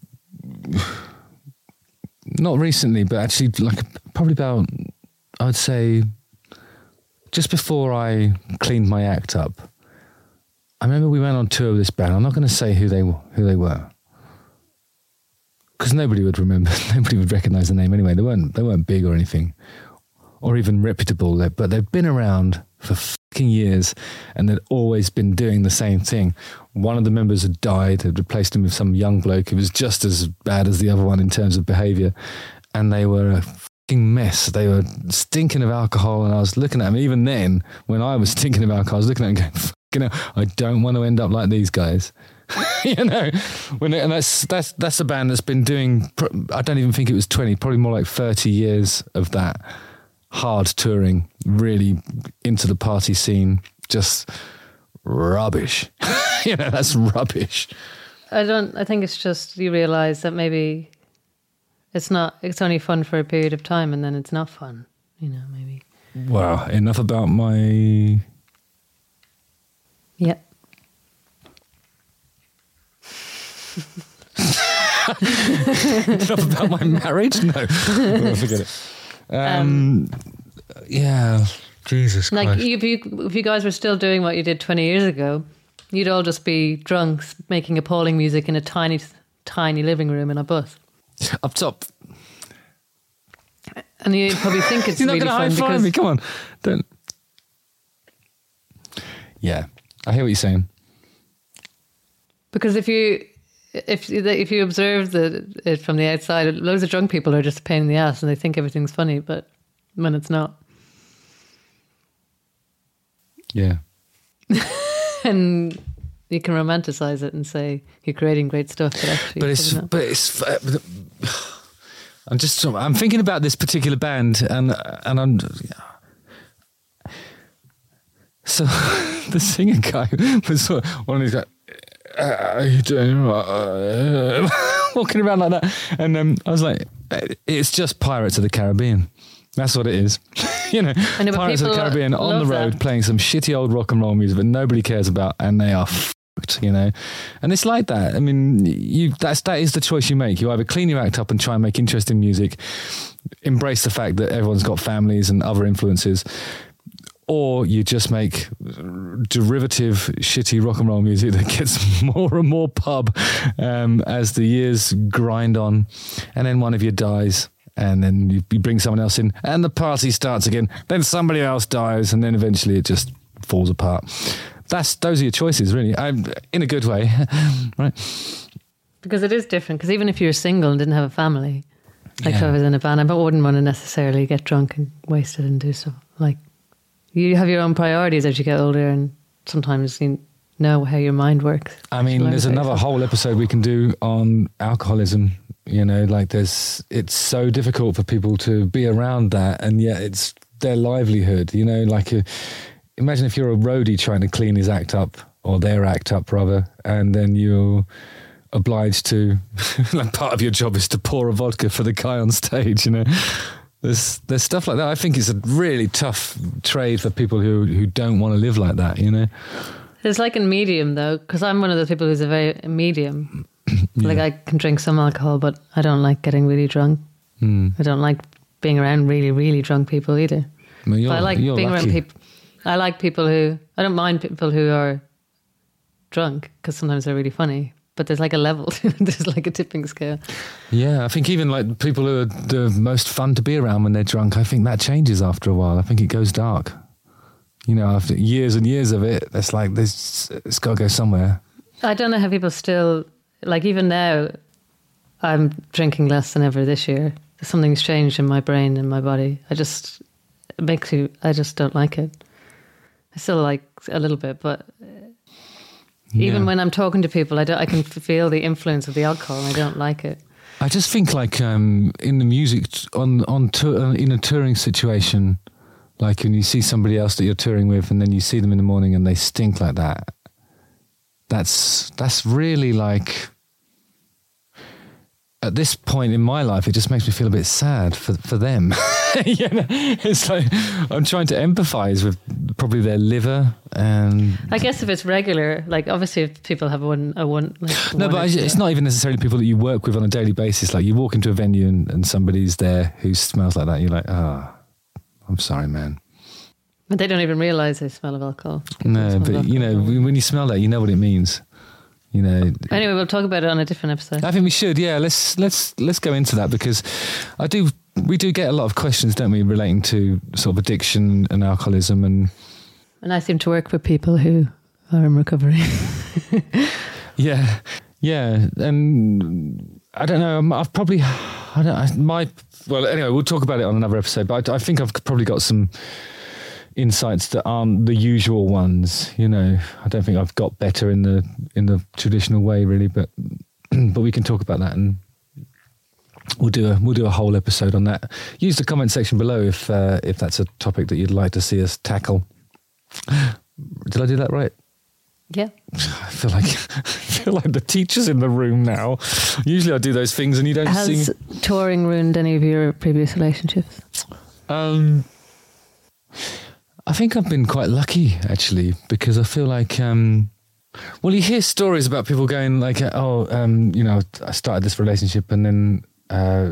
Speaker 3: not recently, but actually, like probably about, I would say, just before I cleaned my act up. I remember we went on tour with this band. I'm not going to say who they who they were, because nobody would remember. Nobody would recognise the name anyway. They weren't they weren't big or anything, or even reputable. But they've been around for fucking years, and they'd always been doing the same thing. One of the members had died. They'd replaced him with some young bloke who was just as bad as the other one in terms of behaviour, and they were a fucking mess. They were stinking of alcohol, and I was looking at them. Even then, when I was stinking of alcohol, I was looking at them going, you know, I don't want to end up like these guys. You know, when it, and that's that's that's a band that's been doing. I don't even think it was twenty, probably more like thirty years of that hard touring, really into the party scene. Just rubbish. You know, that's rubbish.
Speaker 4: I don't. I think it's just you realise that maybe it's not. It's only fun for a period of time, and then it's not fun. You know, maybe.
Speaker 3: Wow. Enough about my.
Speaker 4: Yeah.
Speaker 3: Enough about my marriage? No. Oh, forget it. Um, um, yeah. Jesus
Speaker 4: like
Speaker 3: Christ.
Speaker 4: If you, if you guys were still doing what you did twenty years ago, you'd all just be drunks making appalling music in a tiny, tiny living room in a bus.
Speaker 3: Up top.
Speaker 4: And you probably think it's
Speaker 3: You're
Speaker 4: really
Speaker 3: not
Speaker 4: fun
Speaker 3: going to high five me. Come on. Don't. Yeah. I hear what you're saying.
Speaker 4: Because if you if if you observe the, it from the outside, loads of drunk people are just a pain in the ass and they think everything's funny, but when it's not.
Speaker 3: Yeah.
Speaker 4: And you can romanticize it and say you're creating great stuff, but actually,
Speaker 3: but it's but it's. Uh, I'm just I'm thinking about this particular band, and and I'm. So the singer guy was sort of one of these guys, uh, are you doing uh, walking around like that? And um, I was like, it's just Pirates of the Caribbean. That's what it is. You know, know Pirates of the Caribbean on the road that. Playing some shitty old rock and roll music that nobody cares about, and they are fucked, you know. And it's like that. I mean, you that's that is the choice you make. You either clean your act up and try and make interesting music, embrace the fact that everyone's got families and other influences, or you just make derivative, shitty rock and roll music that gets more and more pub um, as the years grind on. And then one of you dies, and then you, you bring someone else in, and the party starts again. Then somebody else dies, and then eventually it just falls apart. That's Those are your choices, really, I'm, in a good way, right?
Speaker 4: Because it is different, because even if you're single and didn't have a family, like
Speaker 3: yeah.
Speaker 4: if I was in a band, I wouldn't want to necessarily get drunk and wasted and do stuff like. You have your own priorities as you get older, and sometimes you know how your mind works.
Speaker 3: I mean, there's another whole episode we can do on alcoholism. You know, like there's, it's so difficult for people to be around that, and yet it's their livelihood. You know, like a, imagine if you're a roadie trying to clean his act up, or their act up rather, and then you're obliged to, like part of your job is to pour a vodka for the guy on stage, you know. There's there's stuff like that. I think it's a really tough trade for people who, who don't want to live like that, you know.
Speaker 4: It's like in medium though, because I'm one of those people who's a very medium. Like I can drink some alcohol, but I don't like getting really drunk.
Speaker 3: Mm.
Speaker 4: I don't like being around really, really drunk people either.
Speaker 3: Well,
Speaker 4: But I like
Speaker 3: you're
Speaker 4: being
Speaker 3: lucky.
Speaker 4: around people. I like people who, I don't mind people who are drunk because sometimes they're really funny. But there's like a level, there's like a tipping scale.
Speaker 3: Yeah, I think even like people who are the most fun to be around when they're drunk, I think that changes after a while. I think it goes dark. You know, after years and years of it, it's like this. It's got to go somewhere.
Speaker 4: I don't know how people still, like even now, I'm drinking less than ever this year. Something's changed in my brain and my body. I just, it makes you, I just don't like it. I still like a little bit, but even
Speaker 3: Yeah.
Speaker 4: when I'm talking to people, I, don't, I can feel the influence of the alcohol and I don't like it.
Speaker 3: I just think like um, in the music on on tour, in a touring situation, like when you see somebody else that you're touring with, and then you see them in the morning and they stink like that. That's that's really like. At this point in my life, it just makes me feel a bit sad for for them. You know? It's like I'm trying to empathise with probably their liver and.
Speaker 4: I guess if it's regular, like obviously if people have one, a one. Like
Speaker 3: No,
Speaker 4: one
Speaker 3: but
Speaker 4: or
Speaker 3: I,
Speaker 4: two-
Speaker 3: it's not even necessarily people that you work with on a daily basis. Like you walk into a venue and, and somebody's there who smells like that. You're like, ah, oh, I'm sorry, man.
Speaker 4: But they don't even realise they smell of alcohol. They
Speaker 3: No,
Speaker 4: smell of
Speaker 3: but you know,
Speaker 4: alcohol.
Speaker 3: when you smell that, you know what it means. You know.
Speaker 4: Anyway, we'll talk about it on a different episode.
Speaker 3: I think we should. Yeah, let's let's let's go into that because I do. We do get a lot of questions, don't we, relating to sort of addiction and alcoholism and.
Speaker 4: And I seem to work with people who are in recovery.
Speaker 3: Yeah, yeah, and I don't know. I'm- I've probably, I don't. I, my well, anyway, we'll talk about it on another episode. But I, I think I've probably got some insights that aren't the usual ones. You know, I don't think I've got better in the in the traditional way, really. But but we can talk about that, and we'll do a we'll do a whole episode on that. Use the comment section below if uh, if that's a topic that you'd like to see us tackle. Did I do that right?
Speaker 4: Yeah.
Speaker 3: I feel like I feel like the teacher's in the room now. Usually I do those things and you don't see
Speaker 4: Has
Speaker 3: me.
Speaker 4: touring ruined any of your previous relationships?
Speaker 3: Um, I think I've been quite lucky actually because I feel like um, well, you hear stories about people going like, oh, um, you know, I started this relationship and then uh,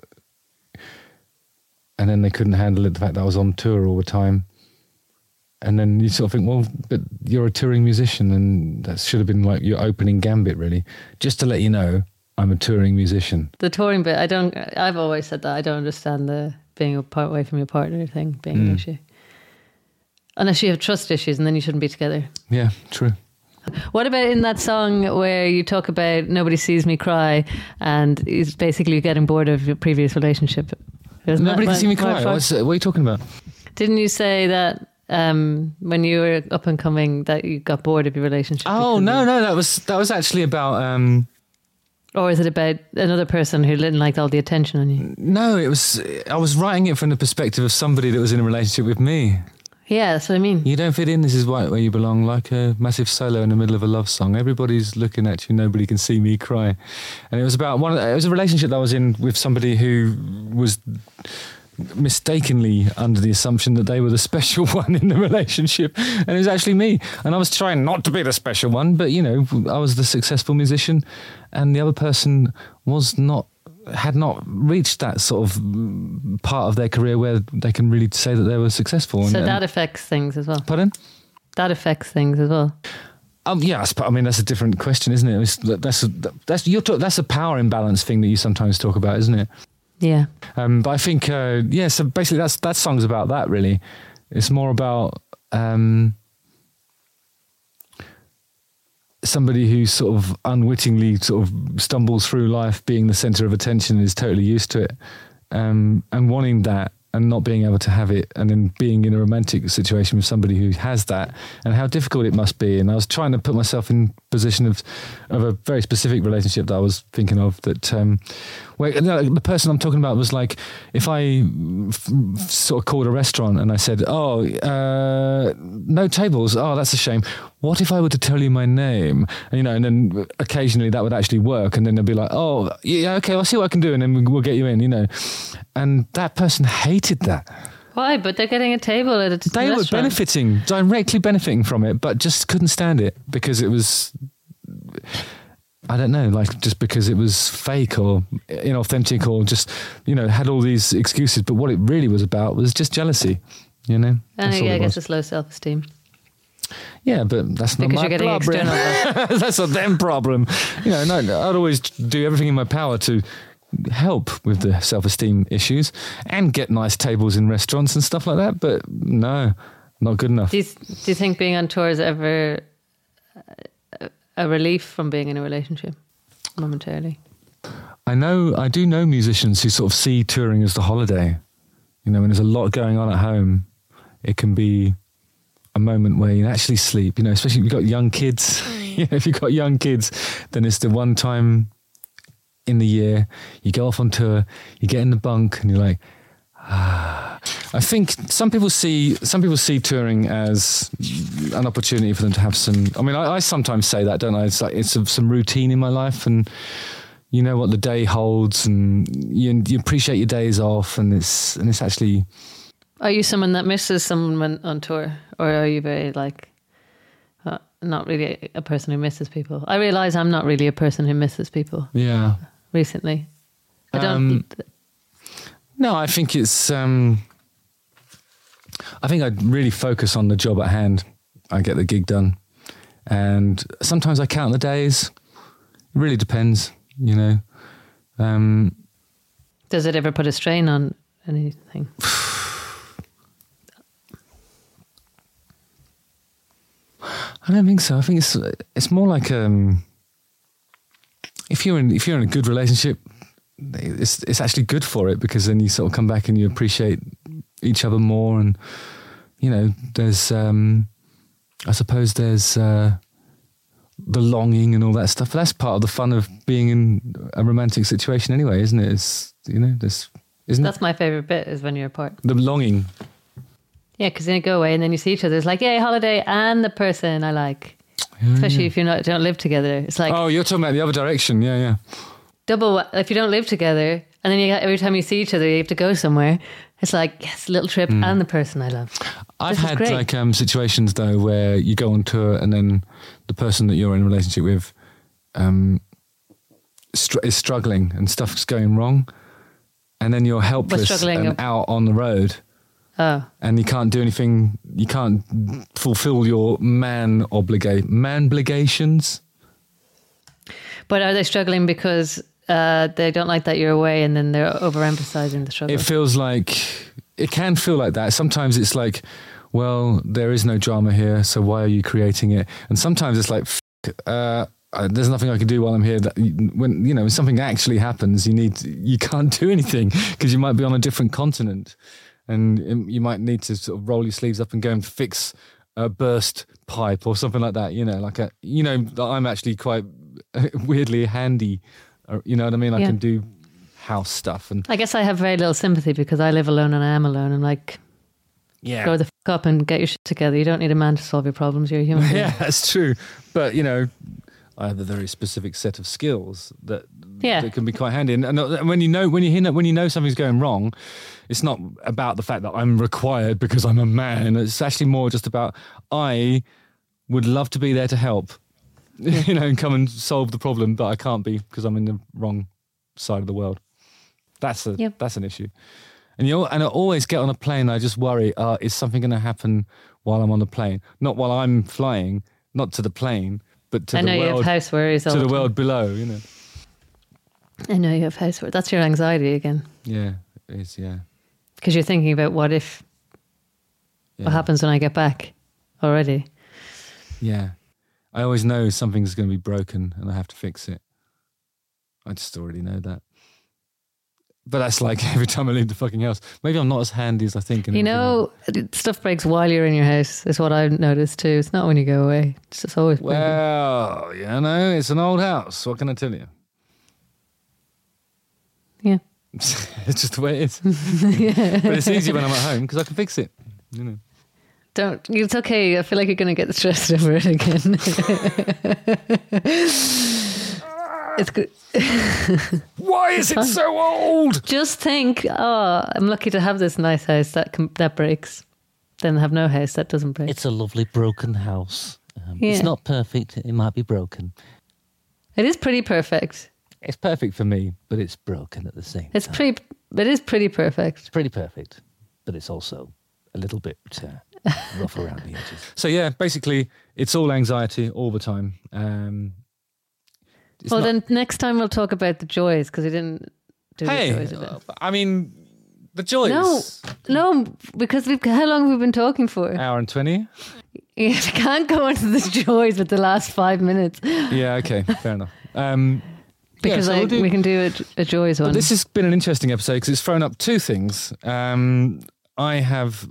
Speaker 3: and then they couldn't handle it. The fact that I was on tour all the time. And then you sort of think, well, but you're a touring musician and that should have been like your opening gambit, really. Just to let you know, I'm a touring musician.
Speaker 4: The touring bit, I don't, I've always said that. I don't understand the being apart away from your partner thing being an issue. Unless you have trust issues and then you shouldn't be together.
Speaker 3: Yeah, true.
Speaker 4: What about in that song where you talk about nobody sees me cry and it's basically getting bored of your previous relationship? Isn't
Speaker 3: Nobody
Speaker 4: that
Speaker 3: can see me
Speaker 4: my- my
Speaker 3: cry.
Speaker 4: fault?
Speaker 3: What's, what are you talking about?
Speaker 4: Didn't you say that um, when you were up and coming that you got bored of your relationship?
Speaker 3: Oh,
Speaker 4: because
Speaker 3: no,
Speaker 4: of-
Speaker 3: no, that was that was actually about... Um,
Speaker 4: Or is it about another person who didn't like all the attention on you?
Speaker 3: no, it was... I was writing it from the perspective of somebody that was in a relationship with me.
Speaker 4: Yeah, that's what I mean.
Speaker 3: You don't fit in, this is right where you belong, like a massive solo in the middle of a love song. Everybody's looking at you, nobody can see me cry. And it was about one. It was a relationship that I was in with somebody who was mistakenly under the assumption that they were the special one in the relationship, and it was actually me. And I was trying not to be the special one, but you know, I was the successful musician, and the other person was not. Had not reached that sort of part of their career where they can really say that they were successful.
Speaker 4: So
Speaker 3: and,
Speaker 4: that
Speaker 3: and,
Speaker 4: affects things as well.
Speaker 3: pardon?
Speaker 4: That affects things as well.
Speaker 3: Um, yeah, I sp- I mean that's a different question, isn't it? It's, that's a, that's you're talk, that's a power imbalance thing that you sometimes talk about, isn't it?
Speaker 4: Yeah.
Speaker 3: Um, but I think uh, yeah. So basically, that's that song's about that. Really, it's more about um, somebody who sort of unwittingly sort of stumbles through life, being the centre of attention, is totally used to it, um, and wanting that. And not being able to have it, and then being in a romantic situation with somebody who has that, and how difficult it must be. And I was trying to put myself in position of of a very specific relationship that I was thinking of. That um, where no, the person I'm talking about was like, if I f- f- sort of called a restaurant and I said, "Oh, uh, no tables. Oh, that's a shame. What if I were to tell you my name?" And, you know, and then occasionally that would actually work, and then they'd be like, "Oh, yeah, okay, I'll see what I can do," and then we'll get you in. You know. And that person hated that.
Speaker 4: Why? But they're getting a table at a t-
Speaker 3: They were
Speaker 4: restaurant.
Speaker 3: benefiting, directly benefiting from it, but just couldn't stand it because it was, I don't know, like just because it was fake or inauthentic or just, you know, had all these excuses. But what it really was about was just jealousy, you know?
Speaker 4: And
Speaker 3: That's all
Speaker 4: yeah, I
Speaker 3: it
Speaker 4: guess
Speaker 3: was.
Speaker 4: it's low self-esteem.
Speaker 3: Yeah, but that's not
Speaker 4: Because
Speaker 3: my
Speaker 4: you're getting
Speaker 3: problem.
Speaker 4: external.
Speaker 3: That's not them problem. You know, no, I'd always do everything in my power to help with the self-esteem issues and get nice tables in restaurants and stuff like that. But no, not good enough.
Speaker 4: Do you, do you think being on tour is ever a, a relief from being in a relationship momentarily?
Speaker 3: I know, I do know musicians who sort of see touring as the holiday. You know, when there's a lot going on at home, it can be a moment where you actually sleep, you know, especially if you've got young kids. You know, if you've got young kids, then it's the one time in the year you go off on tour, you get in the bunk and you're like, ah. I think some people see some people see touring as an opportunity for them to have some, I mean, I, I sometimes say that, don't I? It's like, it's some routine in my life and you know what the day holds and you, you appreciate your days off and it's, and it's actually...
Speaker 4: Are you someone that misses someone on tour? Or are you very like, uh, not really a person who misses people? I realise I'm not really a person who misses people
Speaker 3: Yeah.
Speaker 4: recently. I don't...
Speaker 3: Um, No, I think it's, um, I think I really focus on the job at hand. I get the gig done. And sometimes I count the days. It really depends, you know. Um,
Speaker 4: Does it ever put a strain on anything?
Speaker 3: I don't think so. I think it's it's more like um, if you're in if you're in a good relationship, it's it's actually good for it because then you sort of come back and you appreciate each other more, and you know there's um, I suppose there's uh, the longing and all that stuff. But that's part of the fun of being in a romantic situation, anyway, isn't it? It's you know there's isn't
Speaker 4: That's my favourite bit, is when you're apart.
Speaker 3: it? The longing.
Speaker 4: Yeah, because then you go away and then you see each other. It's like, yay, holiday, and the person I like. Especially if you not don't live together. It's like
Speaker 3: Oh, you're talking about the other direction. Yeah, yeah.
Speaker 4: double, if you don't live together, and then you every time you see each other, you have to go somewhere. It's like, yes, little trip and the person I love.
Speaker 3: I've
Speaker 4: This is
Speaker 3: had
Speaker 4: great.
Speaker 3: like um, situations though where you go on tour and then the person that you're in a relationship with um, str- is struggling and stuff's going wrong, and then you're helpless
Speaker 4: struggling
Speaker 3: and
Speaker 4: of-
Speaker 3: out on the road,
Speaker 4: Oh,
Speaker 3: and you can't do anything. You can't fulfill your man obligate man obligations.
Speaker 4: but are they struggling because uh, they don't like that you're away, and then they're overemphasizing the struggle?
Speaker 3: It feels like it can feel like that. Sometimes it's like, well, there is no drama here, so why are you creating it? And sometimes it's like, F- uh, uh, there's nothing I can do while I'm here. That when you know when something actually happens, you need you can't do anything because you might be on a different continent, and um, you might need to sort of roll your sleeves up and go and fix a burst pipe or something like that. You know, like a you know, I'm actually quite weirdly handy. Or, you know what I mean? I
Speaker 4: Yeah.
Speaker 3: can do house stuff and
Speaker 4: I guess I have very little sympathy because I live alone and I am alone, and like,
Speaker 3: yeah.
Speaker 4: grow the f up and get your shit together. You don't need a man to solve your problems. You're a human being.
Speaker 3: Yeah, that's true. But, you know, I have a very specific set of skills that,
Speaker 4: Yeah.
Speaker 3: that can be quite handy. And, and when you know when you hear when you know something's going wrong, it's not about the fact that I'm required because I'm a man. It's actually more just about I would love to be there to help, you know, and come and solve the problem, but I can't be because I'm in the wrong side of the world. That's a
Speaker 4: Yep.
Speaker 3: that's an issue. And you and I always get on a plane. I just worry: uh, is something going to happen while I'm on the plane? Not while I'm flying, not to the plane, but to
Speaker 4: I
Speaker 3: the
Speaker 4: know you
Speaker 3: world,
Speaker 4: have house worries all
Speaker 3: to the
Speaker 4: the time.
Speaker 3: world below. You know.
Speaker 4: I know you have house worries. That's your anxiety again,
Speaker 3: Yeah, it is. Yeah.
Speaker 4: because you're thinking about what if,
Speaker 3: yeah.
Speaker 4: what happens when I get back already.
Speaker 3: Yeah. I always know something's going to be broken and I have to fix it. I just already know that. But that's like every time I leave the fucking house. Maybe I'm not as handy as I think. and
Speaker 4: You
Speaker 3: everything.
Speaker 4: know, stuff breaks while you're in your house, is what I've noticed too. It's not when you go away. It's just always breaking.
Speaker 3: Well, you know, it's an old house. What can I tell you?
Speaker 4: Yeah.
Speaker 3: It's just the way it is. But it's easy when I'm at home because I can fix it. You know.
Speaker 4: Don't. It's okay. I feel like you're going to get stressed over it again. It's good.
Speaker 3: Why is it so old?
Speaker 4: Just think, oh, I'm lucky to have this nice house that com- that breaks. Then have no house that doesn't break.
Speaker 5: It's a lovely broken house. Um,
Speaker 4: Yeah.
Speaker 5: It's not perfect. It might be broken.
Speaker 4: It is pretty perfect.
Speaker 3: It's perfect for me.
Speaker 5: But it's broken at the same
Speaker 4: It's
Speaker 5: time.
Speaker 4: pretty. It is pretty perfect.
Speaker 5: It's pretty perfect. But it's also a little bit uh, rough around the edges.
Speaker 3: So yeah, basically, it's all anxiety all the time. Um, it's
Speaker 4: well,
Speaker 3: not-
Speaker 4: then next time we'll talk about the joys because we didn't do
Speaker 3: hey,
Speaker 4: the joys of it.
Speaker 3: uh, I mean, the joys.
Speaker 4: No, no, because we've how long have we been talking for?
Speaker 3: Hour and twenty.
Speaker 4: You can't go into the joys with the last five minutes
Speaker 3: Yeah, okay, fair enough. Um,
Speaker 4: because
Speaker 3: yeah, so
Speaker 4: I,
Speaker 3: we'll do-
Speaker 4: we can do a, a joys one.
Speaker 3: This has been an interesting episode because it's thrown up two things. Um, I have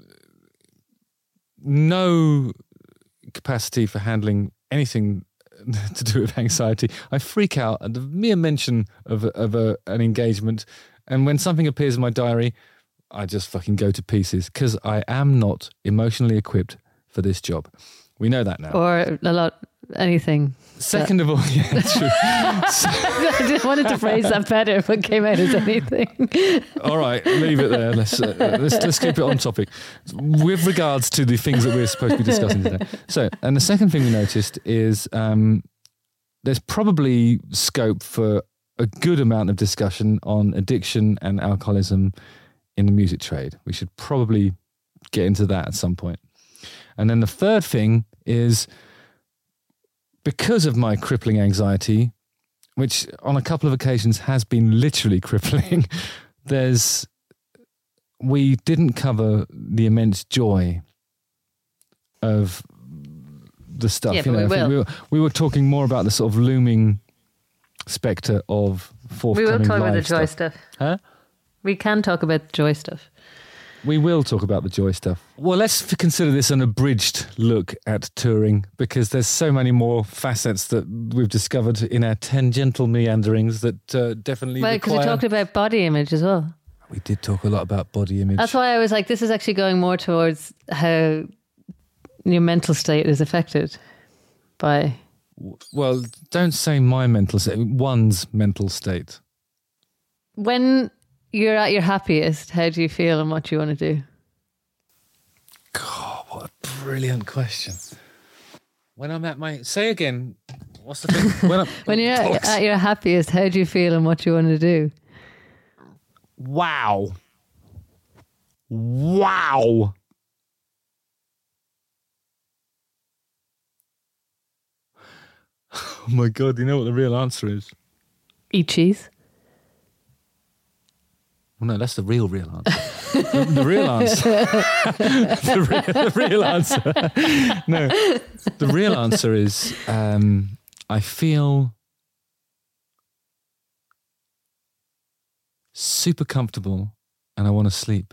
Speaker 3: no capacity for handling anything to do with anxiety. I freak out at the mere mention of a, of a, an engagement, and when something appears in my diary, I just fucking go to pieces because I am not emotionally equipped for this job. We know that now.
Speaker 4: or a lot, anything.
Speaker 3: Second of all, yeah, true.
Speaker 4: I just wanted to phrase that better, but came out as anything.
Speaker 3: All right, leave it there. Let's, uh, let's let's keep it on topic with regards to the things that we're supposed to be discussing today. So, and the second thing we noticed is um, there's probably scope for a good amount of discussion on addiction and alcoholism in the music trade. We should probably get into that at some point. And then the third thing is because of my crippling anxiety, which on a couple of occasions has been literally crippling, there's we didn't cover the immense joy of the stuff.
Speaker 4: Yeah,
Speaker 3: you
Speaker 4: but
Speaker 3: know,
Speaker 4: we
Speaker 3: I think
Speaker 4: will.
Speaker 3: we were we were talking more about the sort of looming spectre of
Speaker 4: We
Speaker 3: forthcoming
Speaker 4: will talk about the
Speaker 3: live
Speaker 4: joy
Speaker 3: stuff.
Speaker 4: stuff.
Speaker 3: Huh?
Speaker 4: We can talk about the joy stuff.
Speaker 3: We will talk about the joy stuff. Well, let's f- consider this an abridged look at touring because there's so many more facets that we've discovered in our tangential meanderings that uh, definitely
Speaker 4: Well, because we
Speaker 3: require...
Speaker 4: talked about body image as well.
Speaker 3: We did talk a lot about body image.
Speaker 4: That's why I was like, this is actually going more towards how your mental state is affected by.
Speaker 3: Well, don't say my mental state, one's mental state.
Speaker 4: When you're at your happiest, how do you feel and what do you want to do?
Speaker 3: God, what a brilliant question. When I'm at my... Say again. What's the thing? When, I'm,
Speaker 4: When you're at,
Speaker 3: Bollocks.
Speaker 4: at your happiest, how do you feel and what do you want to do?
Speaker 3: Wow. Wow. Oh my God, you know what the real answer is?
Speaker 4: Eat cheese.
Speaker 3: Well, no, that's the real, real answer. the, the real answer. the, real, the real answer. No, the real answer is um, I feel super comfortable and I want to sleep.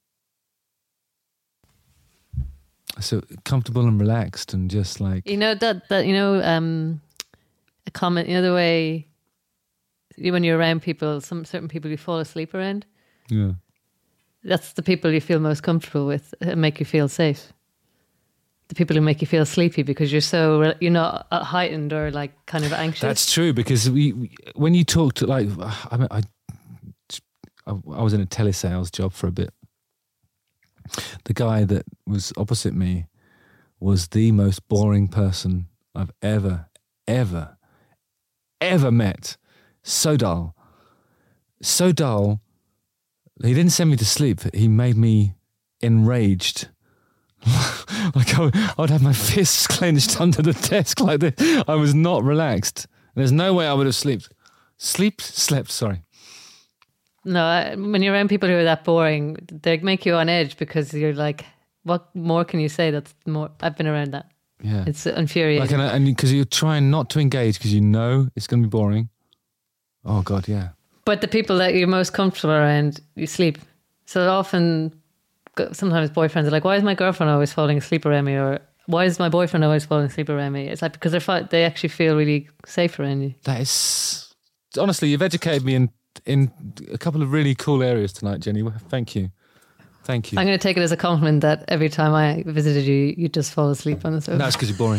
Speaker 3: So comfortable and relaxed and just like...
Speaker 4: You know that that you know um, a comment. You know the way you- when you're around people, some certain people you fall asleep around.
Speaker 3: Yeah.
Speaker 4: That's the people you feel most comfortable with and make you feel safe. The people who make you feel sleepy because you're so you're not uh, heightened or like kind of anxious.
Speaker 3: That's true because we, we when you talk to like I, mean, I I was in a telesales job for a bit. The guy that was opposite me was the most boring person I've ever, ever, ever met. So dull, so dull. He didn't send me to sleep. He made me enraged. Like I, I would have my fists clenched under the desk like this. I was not relaxed. There's no way I would have slept. Sleep, slept, sorry.
Speaker 4: No, I, when you're around people who are that boring, they make you on edge because you're like, what more can you say? That's more. I've been around that.
Speaker 3: Yeah.
Speaker 4: It's infuriating.
Speaker 3: Like, and because you're trying not to engage because you know it's going to be boring. Oh, God, yeah.
Speaker 4: But the people that you're most comfortable around, you sleep. So often, sometimes boyfriends are like, why is my girlfriend always falling asleep around me? Or why is my boyfriend always falling asleep around me? It's like because they're fi- they actually feel really safe around you.
Speaker 3: That is... Honestly, you've educated me in, in a couple of really cool areas tonight, Jenny. Thank you. Thank you.
Speaker 4: I'm going to take it as a compliment that every time I visited you, you just fall asleep on the sofa.
Speaker 3: No, it's because you're boring.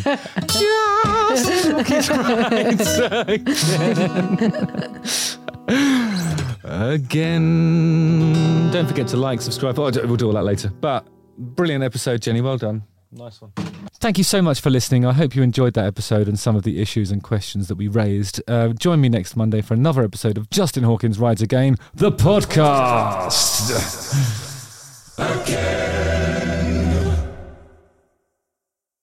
Speaker 3: Just right again. Don't forget to like, subscribe. Oh, we'll do all that later. But brilliant episode, Jenny. Well done. Nice one. Thank you so much for listening. I hope you enjoyed that episode and some of the issues and questions that we raised. Uh, join me next Monday for another episode of Justin Hawkins Rides Again, the podcast. Again.